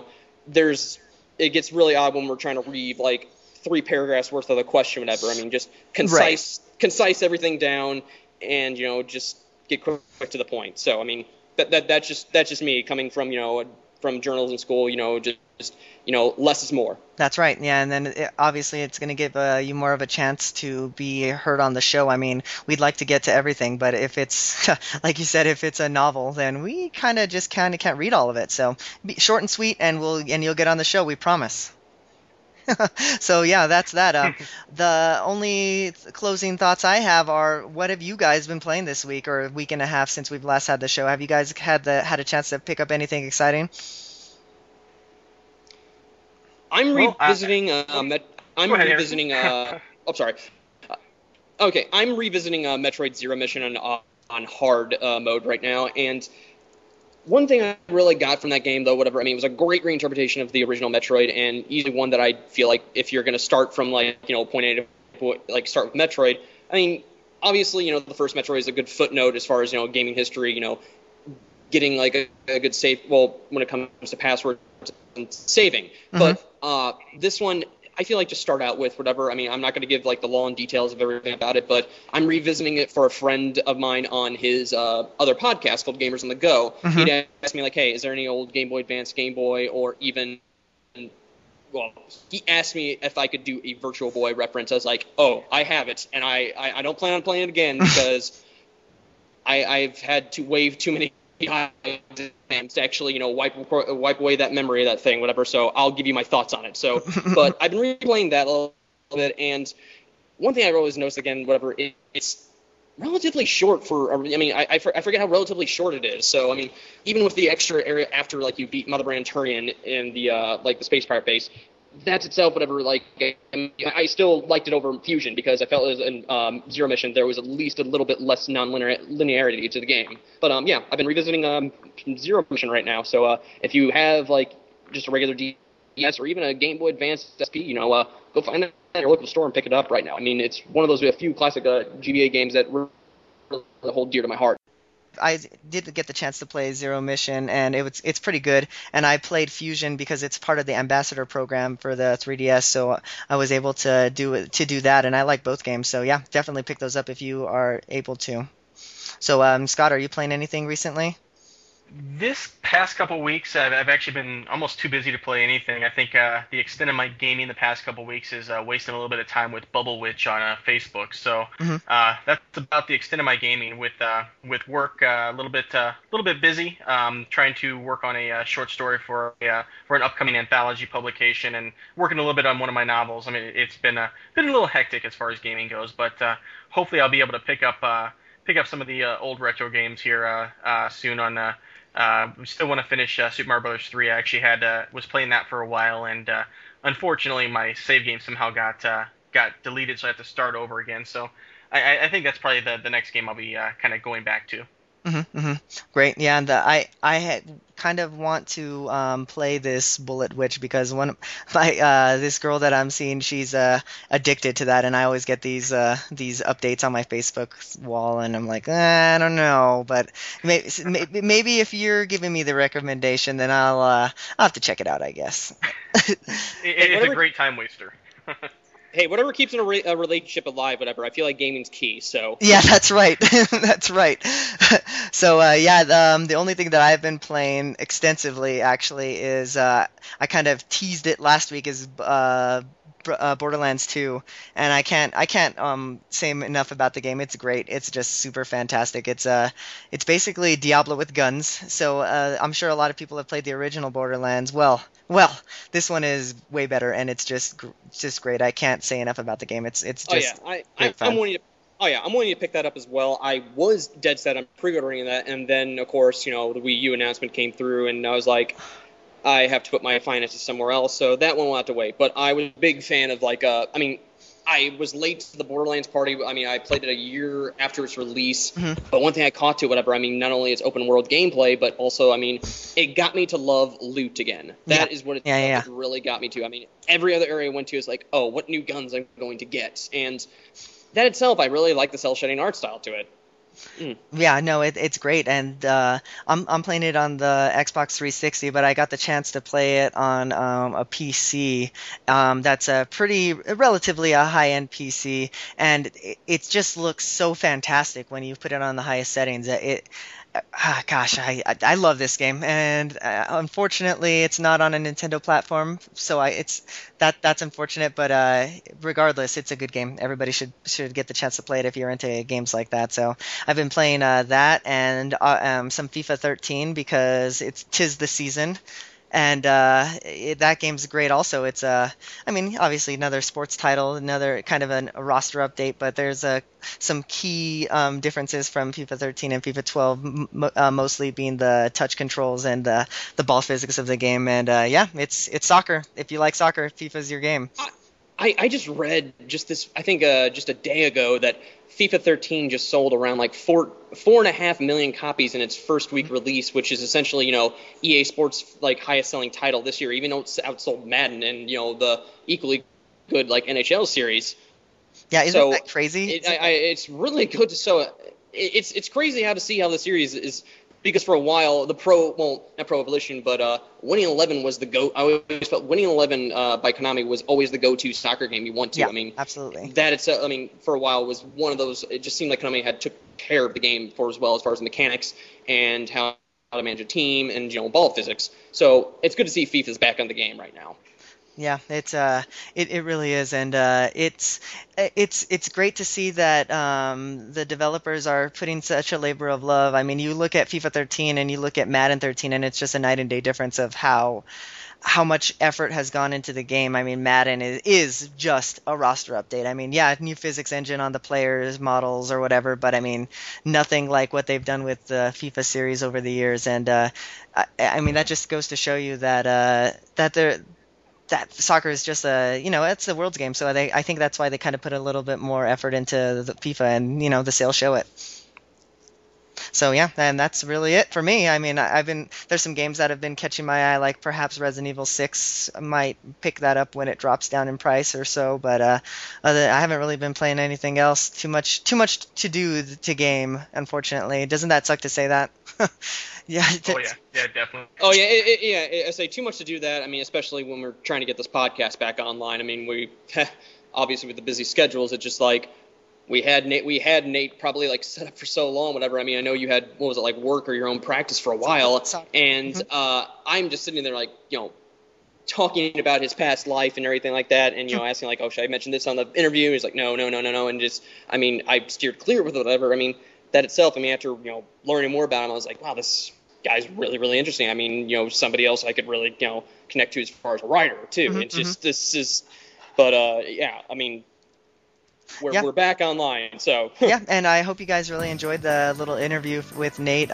it gets really odd when we're trying to read 3 paragraphs worth of the question, whatever. I mean, just concise everything down, and just get quick to the point. So I mean, that's just me coming from from journalism school. Just less is more. That's right. Yeah, and then obviously it's going to give you more of a chance to be heard on the show. I mean, we'd like to get to everything, but if it's like you said, if it's a novel, then we kind of can't read all of it. So be short and sweet, and you'll get on the show. We promise. So yeah, that's that. The only closing thoughts I have are, what have you guys been playing this week or week and a half since we've last had the show? Have you guys had a chance to pick up anything exciting? I'm Well, revisiting. I'm Go ahead, Eric. revisiting. Oh, sorry. Okay, I'm revisiting Metroid Zero Mission on hard mode right now, and one thing I really got from that game, though, whatever, I mean, it was a great reinterpretation of the original Metroid, and easily one that I feel like if you're going to start from, like, you know, point A to point, like, start with Metroid, I mean, obviously, you know, the first Metroid is a good footnote as far as, you know, gaming history, you know, getting, like, a good save, well, when it comes to passwords and saving. But this one, I feel like just start out with whatever. I mean, I'm not going to give like the long details of everything about it, but I'm revisiting it for a friend of mine on his other podcast called Gamers on the Go. He'd asked me like, hey, is there any old Game Boy Advance, Game Boy, or even, well, he asked me if I could do a Virtual Boy reference. I was like, oh, I have it, and I don't plan on playing it again because I've had to wave too many times to actually, you know, wipe away that memory of that thing, whatever. So I'll give you my thoughts on it. So, but I've been replaying that a little bit, and one thing I always notice again, whatever, it's relatively short for. I mean, I forget how relatively short it is. So I mean, even with the extra area after like you beat Mother Brand Turian in the like the space pirate base, that's itself whatever. Like I still liked it over Fusion because I felt as in Zero Mission there was at least a little bit less non-linearity to the game. But yeah, I've been revisiting Zero Mission right now. So if you have like just a regular DS or even a Game Boy Advance SP, you know, go find it at your local store and pick it up right now. I mean, it's one of those a few classic GBA games that really hold dear to my heart. I did get the chance to play Zero Mission, and it's pretty good. And I played Fusion because it's part of the Ambassador program for the 3DS, so I was able to do that. And I like both games, so yeah, definitely pick those up if you are able to. So Scott, are you playing anything recently? This past couple weeks, I've actually been almost too busy to play anything. I think the extent of my gaming the past couple weeks is wasting a little bit of time with Bubble Witch on Facebook. So that's about the extent of my gaming. With work, a little bit busy, trying to work on a short story for an upcoming anthology publication, and working a little bit on one of my novels. I mean, it's been a little hectic as far as gaming goes, but hopefully I'll be able to pick up some of the old retro games here soon on. We still want to finish Super Mario Bros. 3. I actually was playing that for a while, and unfortunately my save game somehow got deleted, so I have to start over again. So I think that's probably the next game I'll be kind of going back to. Great. Yeah, and I had kind of want to play this Bullet Witch because one of my this girl that I'm seeing, she's addicted to that, and I always get these updates on my Facebook wall, and I'm like, I don't know, but maybe if you're giving me the recommendation, then I'll have to check it out, I guess. It's a great time waster. Hey, whatever keeps a relationship alive, whatever. I feel like gaming's key, so. Yeah, that's right. That's right. So, the only thing that I've been playing extensively, actually, is I kind of teased it last week, is Borderlands 2, and I can't say enough about the game. It's great. It's just super fantastic. It's basically Diablo with guns. So I'm sure a lot of people have played the original Borderlands. Well, this one is way better, and it's just great. I can't say enough about the game. It's just great fun. I'm wanting to pick that up as well. I was dead set on pre-ordering that, and then of course, you know, the Wii U announcement came through, and I was like, I have to put my finances somewhere else, so that one will have to wait. But I was a big fan of I was late to the Borderlands party. I mean, I played it a year after its release. But one thing I caught to whatever, I mean, not only its open world gameplay, but also, I mean, it got me to love loot again. That is what it really got me to. I mean, every other area I went to is like, oh, what new guns I'm going to get. And that itself, I really like the cel-shading art style to it. Yeah, no, it's great, and I'm playing it on the Xbox 360, but I got the chance to play it on a PC. That's a relatively a high-end PC, and it just looks so fantastic when you put it on the highest settings. Gosh, I love this game, and unfortunately, it's not on a Nintendo platform, so that's unfortunate. But regardless, it's a good game. Everybody should get the chance to play it if you're into games like that. So I've been playing that and some FIFA 13 because 'tis the season. and that game's great. Also, it's I mean, obviously another sports title, another kind of a roster update, but there's some key differences from FIFA 13 and FIFA 12, mostly being the touch controls and the ball physics of the game. And yeah, it's soccer. If you like soccer, FIFA's your game. I just read I think just a day ago that FIFA 13 just sold around like 4.5 million copies in its first week release, which is essentially, EA Sports like highest selling title this year, even though it's outsold Madden and, the equally good like NHL series. Yeah, isn't that crazy? It's really good it's crazy how to see how the series is. Because for a while, not Pro Evolution, but Winning 11 was the go. I always felt Winning 11 by Konami was always the go-to soccer game you want to. Yeah, I mean, absolutely. That itself, I mean, for a while was one of those. It just seemed like Konami had took care of the game for as well as far as mechanics and how to manage a team and ball physics. So it's good to see FIFA's back on the game right now. Yeah, it really is, and it's great to see that the developers are putting such a labor of love. I mean, you look at FIFA 13 and you look at Madden 13, and it's just a night and day difference of how much effort has gone into the game. I mean, Madden is just a roster update. I mean, yeah, new physics engine on the players' models or whatever, but I mean, nothing like what they've done with the FIFA series over the years, and I mean, that just goes to show you that that soccer is just it's a world's game. So I think that's why they kind of put a little bit more effort into the FIFA, and the sales show it. So yeah, and that's really it for me. I mean, there's some games that have been catching my eye, like perhaps Resident Evil 6. I might pick that up when it drops down in price or so, but I haven't really been playing anything else. Too much to do to game, unfortunately. Doesn't that suck to say that? Yeah. Oh yeah, definitely. Oh yeah, I say too much to do that. I mean, especially when we're trying to get this podcast back online. I mean, we obviously with the busy schedules, it's just like we had Nate probably like set up for so long, whatever. I mean, I know you had like work or your own practice for a while, and I'm just sitting there like talking about his past life and everything like that, and asking like, oh, should I mention this on the interview? He's like, no, and just I mean, I steered clear with whatever. I mean, that itself. I mean, after learning more about him, I was like, wow, this guy's really, really interesting. I mean, somebody else I could really, connect to as far as a writer too. It's just this is, but yeah, I mean, we're back online, so yeah, and I hope you guys really enjoyed the little interview with Nate.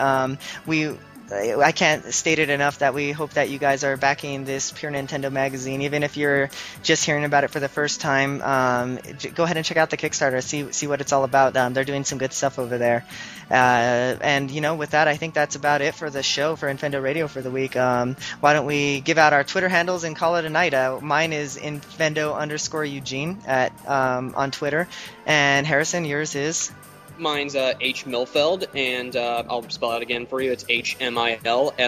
I can't state it enough that we hope that you guys are backing this Pure Nintendo magazine. Even if you're just hearing about it for the first time, go ahead and check out the Kickstarter, see what it's all about. They're doing some good stuff over there. And with that, I think that's about it for the show for Infendo Radio for the week. Why don't we give out our Twitter handles and call it a night? Mine is Infendo_Eugene on Twitter, and Harrison, yours is. Mine's H. Milfeld, and I'll spell out again for you. It's HMILFELD.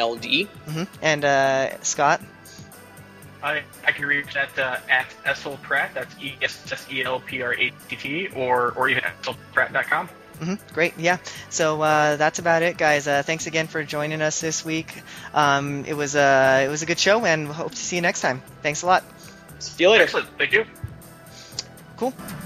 And Scott? I can reach at Esselpratt. That's ESSELPRATT, or even esselpratt.com. Great, yeah. So that's about it, guys. Thanks again for joining us this week. It was a good show, and hope to see you next time. Thanks a lot. See you later. Excellent. Thank you. Cool.